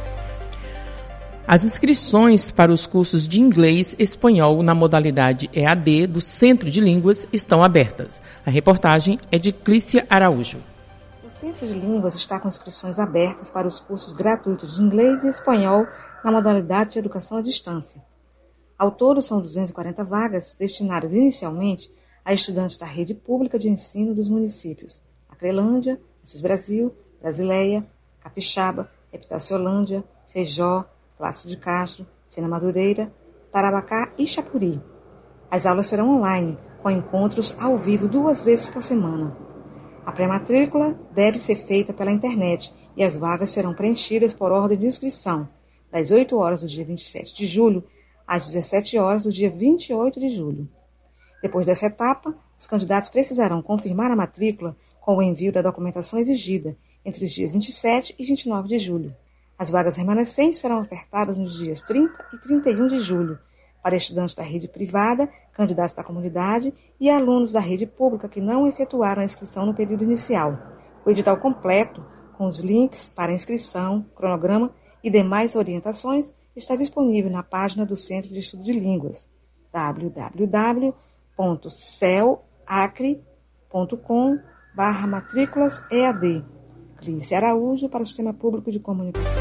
As inscrições para os cursos de inglês e espanhol na modalidade E A D do Centro de Línguas estão abertas. A reportagem é de Clícia Araújo. O Centro de Línguas está com inscrições abertas para os cursos gratuitos de inglês e espanhol na modalidade de educação à distância. Ao todo, são duzentas e quarenta vagas destinadas inicialmente a estudantes da rede pública de ensino dos municípios Acrelândia, Assis Brasil, Brasileia, Capixaba, Epitaciolândia, Feijó, Plácido de Castro, Sena Madureira, Tarabacá e Chapuri. As aulas serão online, com encontros ao vivo duas vezes por semana. A pré-matrícula deve ser feita pela internet e as vagas serão preenchidas por ordem de inscrição, das oito horas do dia vinte e sete de julho às dezessete horas do dia vinte e oito de julho. Depois dessa etapa, os candidatos precisarão confirmar a matrícula com o envio da documentação exigida entre os dias vinte e sete e vinte e nove de julho. As vagas remanescentes serão ofertadas nos dias trinta e trinta e um de julho, para estudantes da rede privada, candidatos da comunidade e alunos da rede pública que não efetuaram a inscrição no período inicial. O edital completo, com os links para inscrição, cronograma e demais orientações, está disponível na página do Centro de Estudo de Línguas, w w w ponto celacre ponto com barra matrículas E A D. Clícia Araújo para o Sistema Público de Comunicação.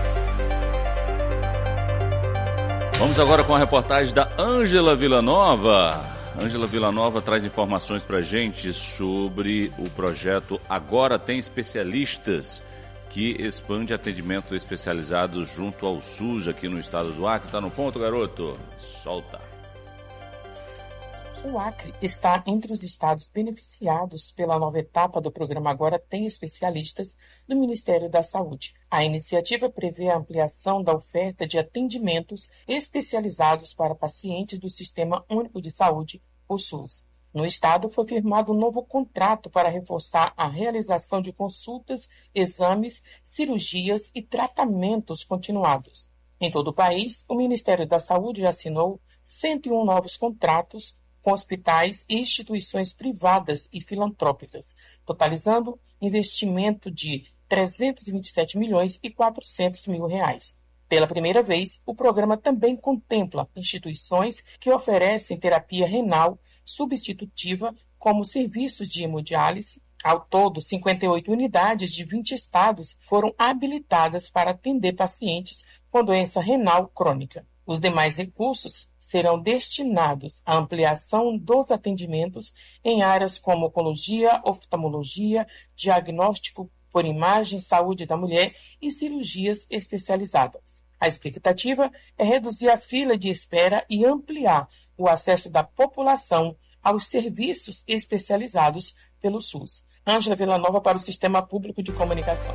Vamos agora com a reportagem da Ângela Villanova. Ângela Villanova traz informações para a gente sobre o projeto Agora Tem Especialistas, que expande atendimento especializado junto ao SUS aqui no estado do Acre. Tá no ponto, garoto? Solta. O Acre está entre os estados beneficiados pela nova etapa do programa Agora Tem Especialistas do Ministério da Saúde. A iniciativa prevê a ampliação da oferta de atendimentos especializados para pacientes do Sistema Único de Saúde, o SUS. No estado, foi firmado um novo contrato para reforçar a realização de consultas, exames, cirurgias e tratamentos continuados. Em todo o país, o Ministério da Saúde já assinou cento e um novos contratos com hospitais e instituições privadas e filantrópicas, totalizando investimento de trezentos e vinte e sete milhões e quatrocentos mil reais. Pela primeira vez, o programa também contempla instituições que oferecem terapia renal substitutiva, como serviços de hemodiálise. Ao todo, cinquenta e oito unidades de vinte estados foram habilitadas para atender pacientes com doença renal crônica. Os demais recursos serão destinados à ampliação dos atendimentos em áreas como oncologia, oftalmologia, diagnóstico por imagem, saúde da mulher e cirurgias especializadas. A expectativa é reduzir a fila de espera e ampliar o acesso da população aos serviços especializados pelo SUS. Ângela Villanova para o Sistema Público de Comunicação.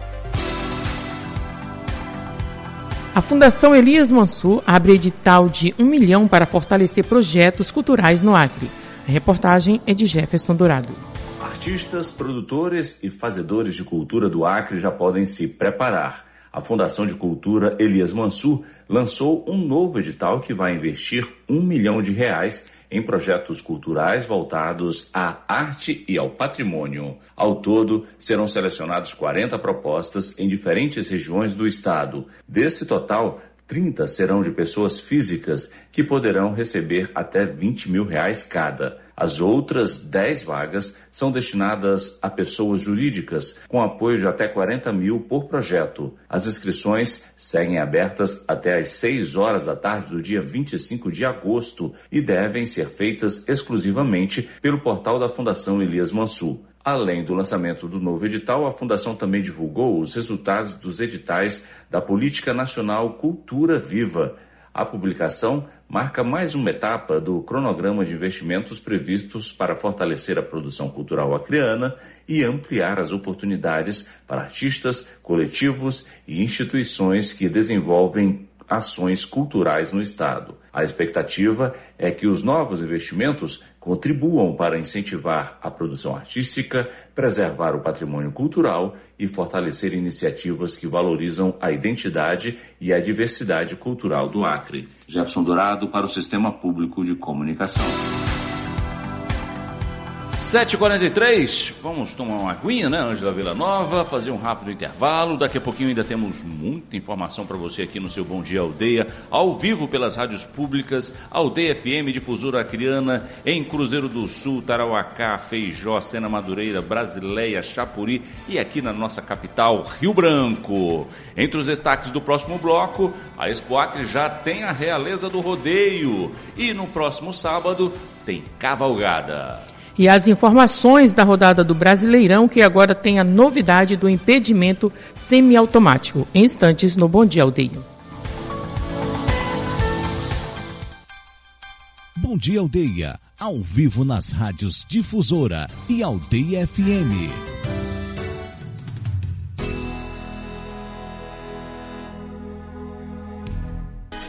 A Fundação Elias Mansur abre edital de um milhão para fortalecer projetos culturais no Acre. A reportagem é de Jefferson Dourado. Artistas, produtores e fazedores de cultura do Acre já podem se preparar. A Fundação de Cultura Elias Mansur lançou um novo edital que vai investir um milhão de reais em projetos culturais voltados à arte e ao patrimônio. Ao todo, serão selecionados quarenta propostas em diferentes regiões do estado. Desse total, trinta serão de pessoas físicas que poderão receber até vinte mil reais cada. As outras dez vagas são destinadas a pessoas jurídicas, com apoio de até quarenta mil por projeto. As inscrições seguem abertas até às seis horas da tarde do dia vinte e cinco de agosto e devem ser feitas exclusivamente pelo portal da Fundação Elias Mansur. Além do lançamento do novo edital, a Fundação também divulgou os resultados dos editais da Política Nacional Cultura Viva. A publicação marca mais uma etapa do cronograma de investimentos previstos para fortalecer a produção cultural acreana e ampliar as oportunidades para artistas, coletivos e instituições que desenvolvem ações culturais no estado. A expectativa é que os novos investimentos contribuam para incentivar a produção artística, preservar o patrimônio cultural e fortalecer iniciativas que valorizam a identidade e a diversidade cultural do Acre. Jefferson Dourado para o Sistema Público de Comunicação. sete e quarenta e três, vamos tomar uma aguinha, né, Ângela Villanova, fazer um rápido intervalo. Daqui a pouquinho ainda temos muita informação para você aqui no seu Bom Dia Aldeia, ao vivo pelas rádios públicas, Aldeia F M, Difusora Acreana, em Cruzeiro do Sul, Tarauacá, Feijó, Sena Madureira, Brasileia, Chapuri e aqui na nossa capital, Rio Branco. Entre os destaques do próximo bloco, a Expo Acre já tem a realeza do rodeio e no próximo sábado tem cavalgada. E as informações da rodada do Brasileirão, que agora tem a novidade do impedimento semiautomático. Em instantes, no Bom Dia Aldeia. Bom Dia Aldeia, ao vivo nas rádios Difusora e Aldeia F M.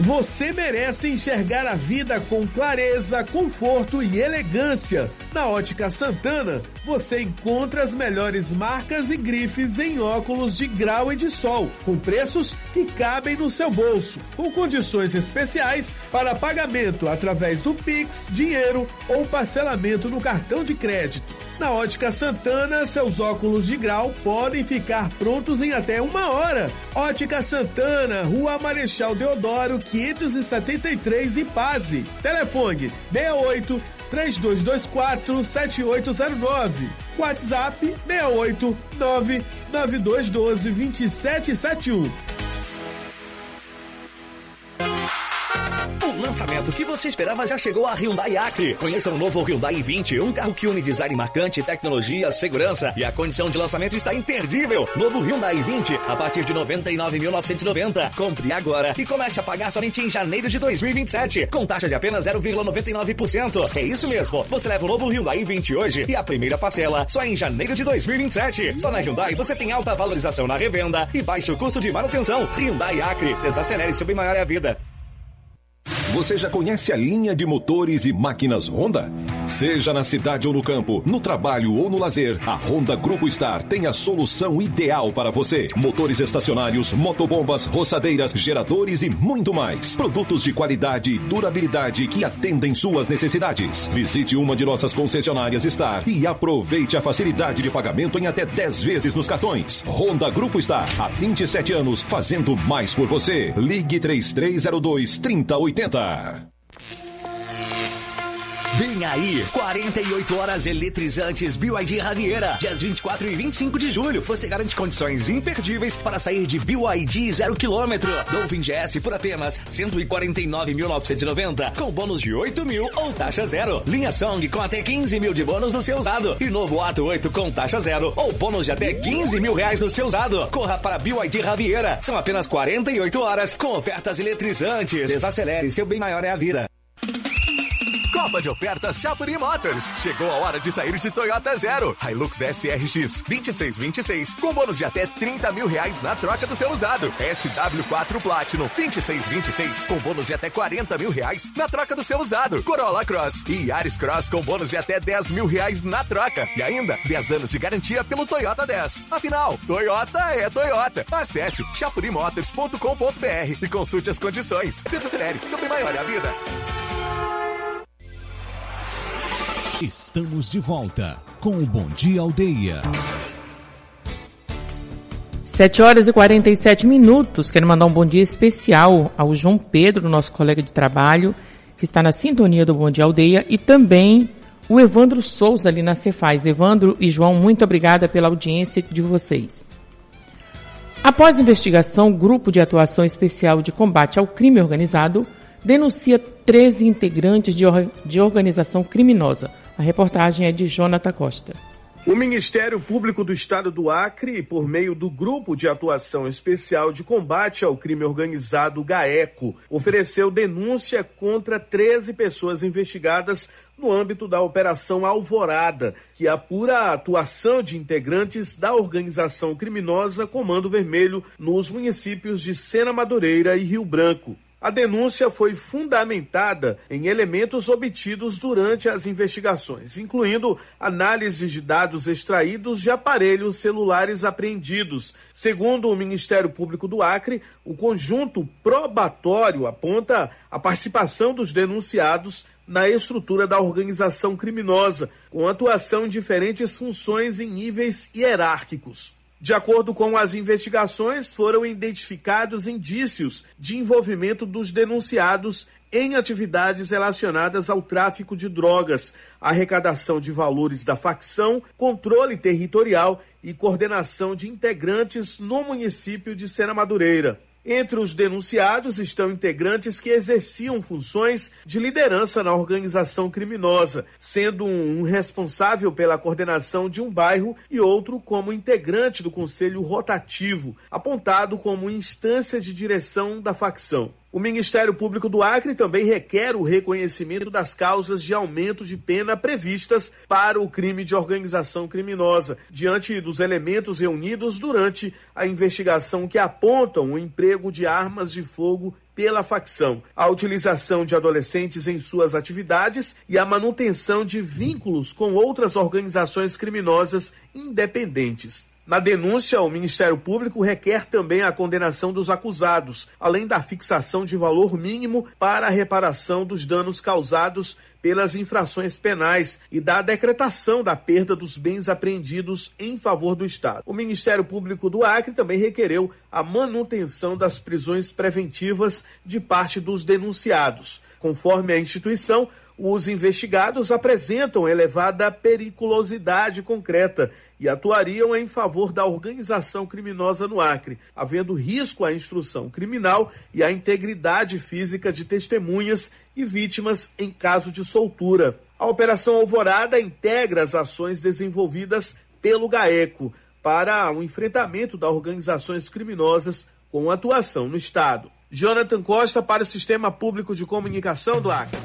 Você merece enxergar a vida com clareza, conforto e elegância. Na Ótica Santana, você encontra as melhores marcas e grifes em óculos de grau e de sol, com preços que cabem no seu bolso, com condições especiais para pagamento através do Pix, dinheiro ou parcelamento no cartão de crédito. Na Ótica Santana, seus óculos de grau podem ficar prontos em até uma hora. Ótica Santana, Rua Marechal Deodoro, quinhentos e setenta e três, Ipase. Telefone seis oito, três dois dois quatro, sete oito zero nove. WhatsApp seis oito, nove nove dois um dois, dois sete sete um. O lançamento que você esperava já chegou a Hyundai Acre. Conheça o novo Hyundai i vinte, um carro que une design marcante, tecnologia, segurança, e a condição de lançamento está imperdível. Novo Hyundai i vinte a partir de noventa e nove mil novecentos e noventa. Compre agora e comece a pagar somente em janeiro de dois mil e vinte e sete, com taxa de apenas zero vírgula noventa e nove por cento. É isso mesmo, você leva o novo Hyundai i vinte hoje e a primeira parcela só em janeiro de dois mil e vinte e sete. Só na Hyundai você tem alta valorização na revenda e baixo custo de manutenção. Hyundai Acre, desacelere, seu bem maior é a vida. Você já conhece a linha de motores e máquinas Honda? Seja na cidade ou no campo, no trabalho ou no lazer, a Honda Grupo Star tem a solução ideal para você. Motores estacionários, motobombas, roçadeiras, geradores e muito mais. Produtos de qualidade e durabilidade que atendem suas necessidades. Visite uma de nossas concessionárias Star e aproveite a facilidade de pagamento em até dez vezes nos cartões. Honda Grupo Star, há vinte e sete anos, fazendo mais por você. Ligue três três zero dois, três zero oito zero. Vem aí, quarenta e oito horas eletrizantes B Y D Riviera, dias vinte e quatro e vinte e cinco de julho. Você garante condições imperdíveis para sair de B Y D zero quilômetro. Dolphin G S por apenas cento e quarenta e nove mil novecentos e noventa, com bônus de oito mil ou taxa zero. Linha Song com até quinze mil de bônus no seu usado. E novo Ato oito com taxa zero ou bônus de até quinze mil reais no seu usado. Corra para B Y D Riviera. São apenas quarenta e oito horas com ofertas eletrizantes. Desacelere, seu bem maior é a vida. Copa de ofertas Chapuri Motors. Chegou a hora de sair de Toyota Zero. Hilux S R X vinte e seis vinte e seis com bônus de até trinta mil reais na troca do seu usado. S W quatro Platinum vinte e seis vinte e seis com bônus de até quarenta mil reais na troca do seu usado. Corolla Cross e Yaris Cross com bônus de até dez mil reais na troca. E ainda dez anos de garantia pelo Toyota dez. Afinal, Toyota é Toyota. Acesse chapuri motors ponto com ponto b r e consulte as condições. Desacelere, seu bem maior é a vida. Estamos de volta com o Bom Dia Aldeia. sete horas e quarenta e sete minutos. Quero mandar um bom dia especial ao João Pedro, nosso colega de trabalho, que está na sintonia do Bom Dia Aldeia, e também o Evandro Souza ali na Cefaz. Evandro e João, muito obrigada pela audiência de vocês. Após investigação, o Grupo de Atuação Especial de Combate ao Crime Organizado denuncia treze integrantes de, or- de organização criminosa. A reportagem é de Jonathan Costa. O Ministério Público do Estado do Acre, por meio do Grupo de Atuação Especial de Combate ao Crime Organizado, GAECO, ofereceu denúncia contra treze pessoas investigadas no âmbito da Operação Alvorada, que apura a atuação de integrantes da organização criminosa Comando Vermelho nos municípios de Sena Madureira e Rio Branco. A denúncia foi fundamentada em elementos obtidos durante as investigações, incluindo análises de dados extraídos de aparelhos celulares apreendidos. Segundo o Ministério Público do Acre, o conjunto probatório aponta a participação dos denunciados na estrutura da organização criminosa, com atuação em diferentes funções em níveis hierárquicos. De acordo com as investigações, foram identificados indícios de envolvimento dos denunciados em atividades relacionadas ao tráfico de drogas, arrecadação de valores da facção, controle territorial e coordenação de integrantes no município de Sena Madureira. Entre os denunciados estão integrantes que exerciam funções de liderança na organização criminosa, sendo um responsável pela coordenação de um bairro e outro como integrante do conselho rotativo, apontado como instância de direção da facção. O Ministério Público do Acre também requer o reconhecimento das causas de aumento de pena previstas para o crime de organização criminosa, diante dos elementos reunidos durante a investigação que apontam o emprego de armas de fogo pela facção, a utilização de adolescentes em suas atividades e a manutenção de vínculos com outras organizações criminosas independentes. Na denúncia, o Ministério Público requer também a condenação dos acusados, além da fixação de valor mínimo para a reparação dos danos causados pelas infrações penais e da decretação da perda dos bens apreendidos em favor do Estado. O Ministério Público do Acre também requereu a manutenção das prisões preventivas de parte dos denunciados. Conforme a instituição, os investigados apresentam elevada periculosidade concreta e atuariam em favor da organização criminosa no Acre, havendo risco à instrução criminal e à integridade física de testemunhas e vítimas em caso de soltura. A Operação Alvorada integra as ações desenvolvidas pelo GAECO para o enfrentamento das organizações criminosas com atuação no Estado. Jonathan Costa para o Sistema Público de Comunicação do Acre.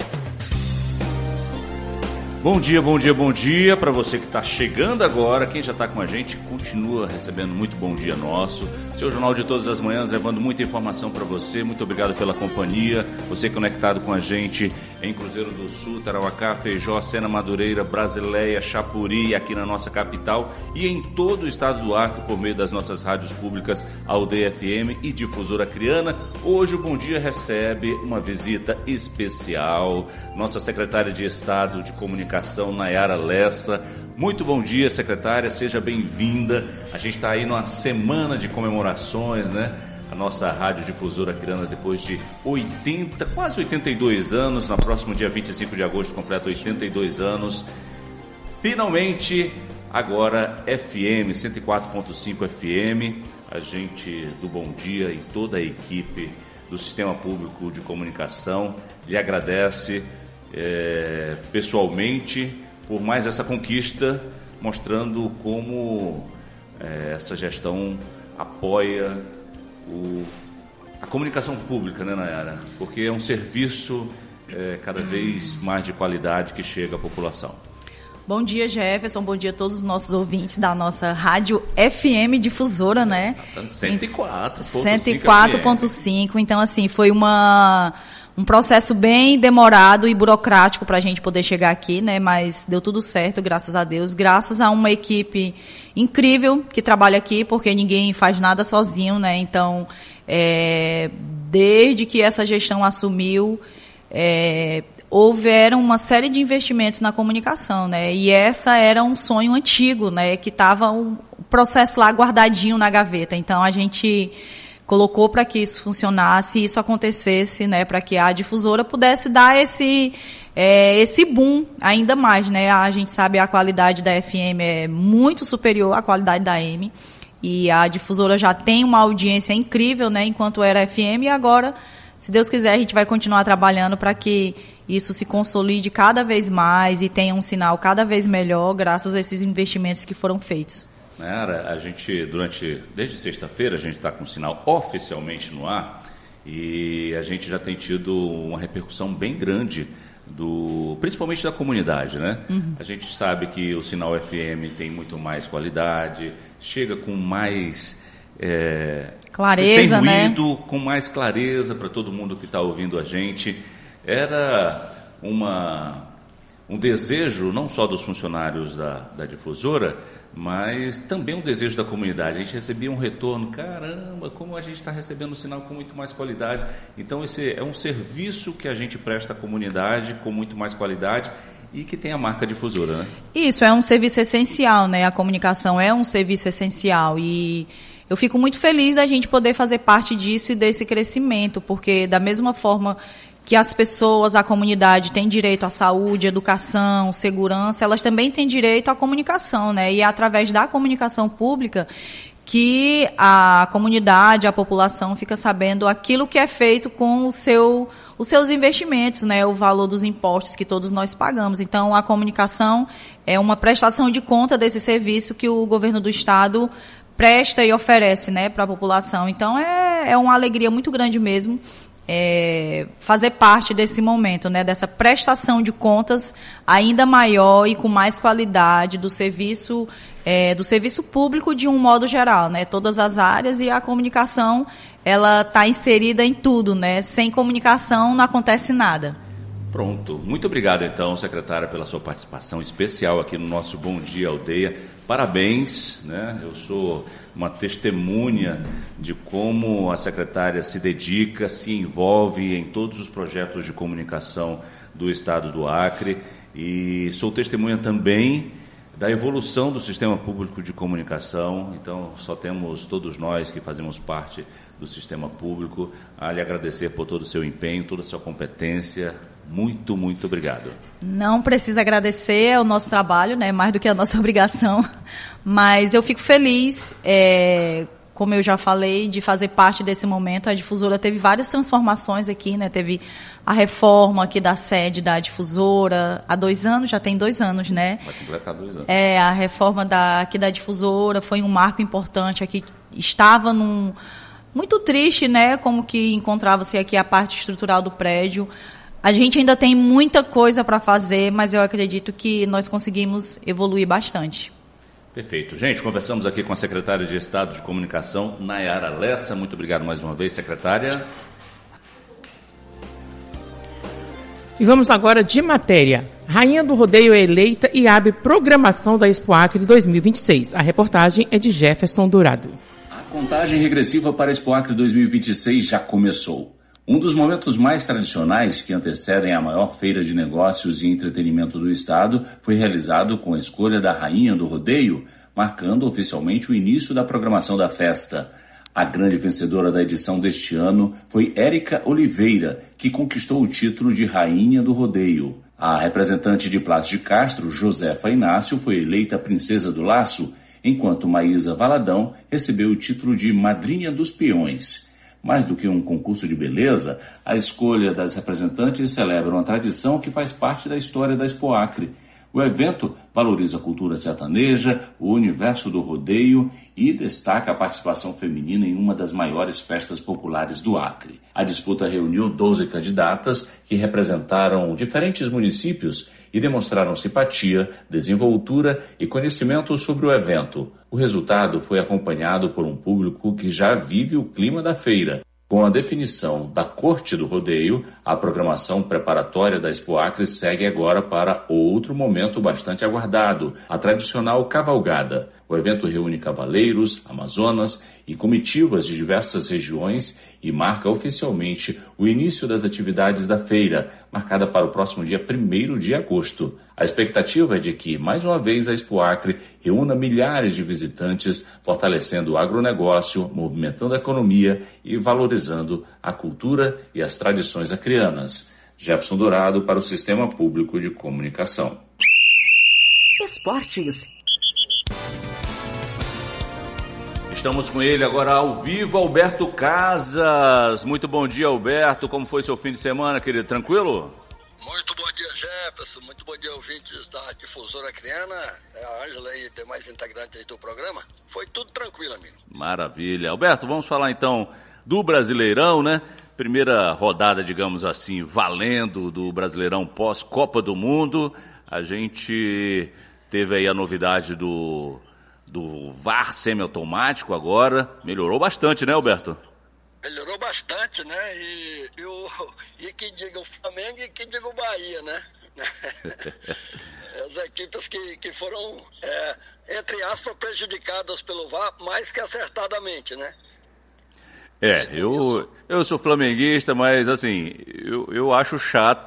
Bom dia, bom dia, bom dia para você que está chegando agora. Quem já está com a gente continua recebendo muito bom dia nosso. Seu Jornal de Todas as Manhãs levando muita informação para você. Muito obrigado pela companhia. Você conectado com a gente em Cruzeiro do Sul, Tarauacá, Feijó, Sena Madureira, Brasileia, Chapuri, aqui na nossa capital e em todo o estado do Acre por meio das nossas rádios públicas Aldeia F M e Difusora Acreana. Hoje o Bom Dia recebe uma visita especial. Nossa secretária de Estado de Comunicação, Nayara Lessa. Muito bom dia, secretária, seja bem-vinda. A gente está aí numa semana de comemorações, né? A nossa rádio difusora Acreana, depois de oitenta, quase oitenta e dois anos, no próximo dia vinte e cinco de agosto completa oitenta e dois anos. Finalmente, agora F M, cento e quatro ponto cinco F M, a gente do Bom Dia e toda a equipe do Sistema Público de Comunicação lhe agradece é, pessoalmente por mais essa conquista, mostrando como é, essa gestão apoia o, a comunicação pública, né, Nayara? Porque é um serviço é, cada vez mais de qualidade que chega à população. Bom dia, Jefferson. Bom dia a todos os nossos ouvintes da nossa rádio F M Difusora, né? Exatamente. cento e quatro ponto cinco cento e quatro ponto cinco. Então, assim, foi uma... um processo bem demorado e burocrático para a gente poder chegar aqui, né? Mas deu tudo certo, graças a Deus. Graças a uma equipe incrível que trabalha aqui, porque ninguém faz nada sozinho, né? Então, é, desde que essa gestão assumiu, é, houveram uma série de investimentos na comunicação, né? E essa era um sonho antigo, né? Que estava um processo lá guardadinho na gaveta. Então, a gente colocou para que isso funcionasse, isso acontecesse, né, para que a difusora pudesse dar esse, é, esse boom ainda mais, né? A gente sabe a qualidade da F M é muito superior à qualidade da A M, e a difusora já tem uma audiência incrível, né, enquanto era F M, e agora, se Deus quiser, a gente vai continuar trabalhando para que isso se consolide cada vez mais e tenha um sinal cada vez melhor, graças a esses investimentos que foram feitos. A gente, durante, desde sexta-feira, a gente está com o sinal oficialmente no ar e a gente já tem tido uma repercussão bem grande, do, principalmente da comunidade, né? Uhum. A gente sabe que o sinal F M tem muito mais qualidade, chega com mais... É, clareza, sem ruído, né? Com mais clareza para todo mundo que está ouvindo a gente. Era uma, um desejo, não só dos funcionários da, da difusora, mas também um desejo da comunidade. A gente recebia um retorno, caramba, como a gente está recebendo o sinal com muito mais qualidade. Então, esse é um serviço que a gente presta à comunidade com muito mais qualidade e que tem a marca difusora, né? Isso, é um serviço essencial, né? A comunicação é um serviço essencial e eu fico muito feliz da gente poder fazer parte disso e desse crescimento, porque da mesma forma que as pessoas, a comunidade tem direito à saúde, educação, segurança, elas também têm direito à comunicação, né? E é através da comunicação pública que a comunidade, a população fica sabendo aquilo que é feito com o seu, os seus investimentos, né? O valor dos impostos que todos nós pagamos. Então, a comunicação é uma prestação de conta desse serviço que o governo do Estado presta e oferece, né, para a população. Então, é, é uma alegria muito grande mesmo. É, fazer parte desse momento, né, dessa prestação de contas ainda maior e com mais qualidade do serviço, é, do serviço público de um modo geral, né, todas as áreas, e a comunicação ela está inserida em tudo, né? Sem comunicação não acontece nada. Pronto. Muito obrigado, então, secretária, pela sua participação especial aqui no nosso Bom Dia Aldeia. Parabéns, né? Eu sou uma testemunha de como a secretária se dedica, se envolve em todos os projetos de comunicação do Estado do Acre, e sou testemunha também da evolução do sistema público de comunicação. Então, só temos todos nós que fazemos parte do sistema público a lhe agradecer por todo o seu empenho, toda a sua competência. Muito, muito obrigado. Não precisa agradecer, é o nosso trabalho, né? Mais do que a nossa obrigação, mas eu fico feliz, é, como eu já falei, de fazer parte desse momento. A Difusora teve várias transformações aqui, né? Teve a reforma aqui da sede da Difusora há dois anos, já tem dois anos, né? Vai completar dois anos. É, a reforma da, aqui da Difusora foi um marco importante aqui, estava num, muito triste, né? Como que encontrava-se aqui a parte estrutural do prédio. A gente ainda tem muita coisa para fazer, mas eu acredito que nós conseguimos evoluir bastante. Perfeito. Gente, conversamos aqui com a secretária de Estado de Comunicação, Nayara Lessa. Muito obrigado mais uma vez, secretária. E vamos agora de matéria. Rainha do Rodeio é eleita e abre programação da Expo Acre dois mil e vinte e seis. A reportagem é de Jefferson Dourado. A contagem regressiva para a Expo Acre dois mil e vinte e seis já começou. Um dos momentos mais tradicionais que antecedem a maior feira de negócios e entretenimento do estado foi realizado com a escolha da Rainha do Rodeio, marcando oficialmente o início da programação da festa. A grande vencedora da edição deste ano foi Érica Oliveira, que conquistou o título de Rainha do Rodeio. A representante de Plácio de Castro, Josefa Inácio, foi eleita Princesa do Laço, enquanto Maísa Valadão recebeu o título de Madrinha dos Peões. Mais do que um concurso de beleza, a escolha das representantes celebra uma tradição que faz parte da história da Expo Acre. O evento valoriza a cultura sertaneja, o universo do rodeio e destaca a participação feminina em uma das maiores festas populares do Acre. A disputa reuniu doze candidatas que representaram diferentes municípios e demonstraram simpatia, desenvoltura e conhecimento sobre o evento. O resultado foi acompanhado por um público que já vive o clima da feira. Com a definição da Corte do Rodeio, a programação preparatória da Expo Acre segue agora para outro momento bastante aguardado, a tradicional cavalgada. O evento reúne cavaleiros, amazonas e comitivas de diversas regiões e marca oficialmente o início das atividades da feira, marcada para o próximo dia primeiro de agosto. A expectativa é de que, mais uma vez, a Expo Acre reúna milhares de visitantes, fortalecendo o agronegócio, movimentando a economia e valorizando a cultura e as tradições acreanas. Jefferson Dourado para o Sistema Público de Comunicação. Esportes. Estamos com ele agora ao vivo, Alberto Casas. Muito bom dia, Alberto. Como foi seu fim de semana, querido? Tranquilo? Muito bom dia, Jefferson. Muito bom dia, ouvintes da Difusora Acreana. É a Ângela e demais integrantes do programa. Foi tudo tranquilo, amigo. Maravilha. Alberto, vamos falar então do Brasileirão, né? Primeira rodada, digamos assim, valendo do Brasileirão pós-Copa do Mundo. A gente teve aí a novidade do... do V A R semiautomático agora, melhorou bastante, né, Alberto? Melhorou bastante, né, e, e, o, e quem diga o Flamengo e quem diga o Bahia, né? As equipes que, que foram, é, entre aspas, prejudicadas pelo V A R mais que acertadamente, né? É, eu, eu sou flamenguista, mas assim, eu, eu acho chato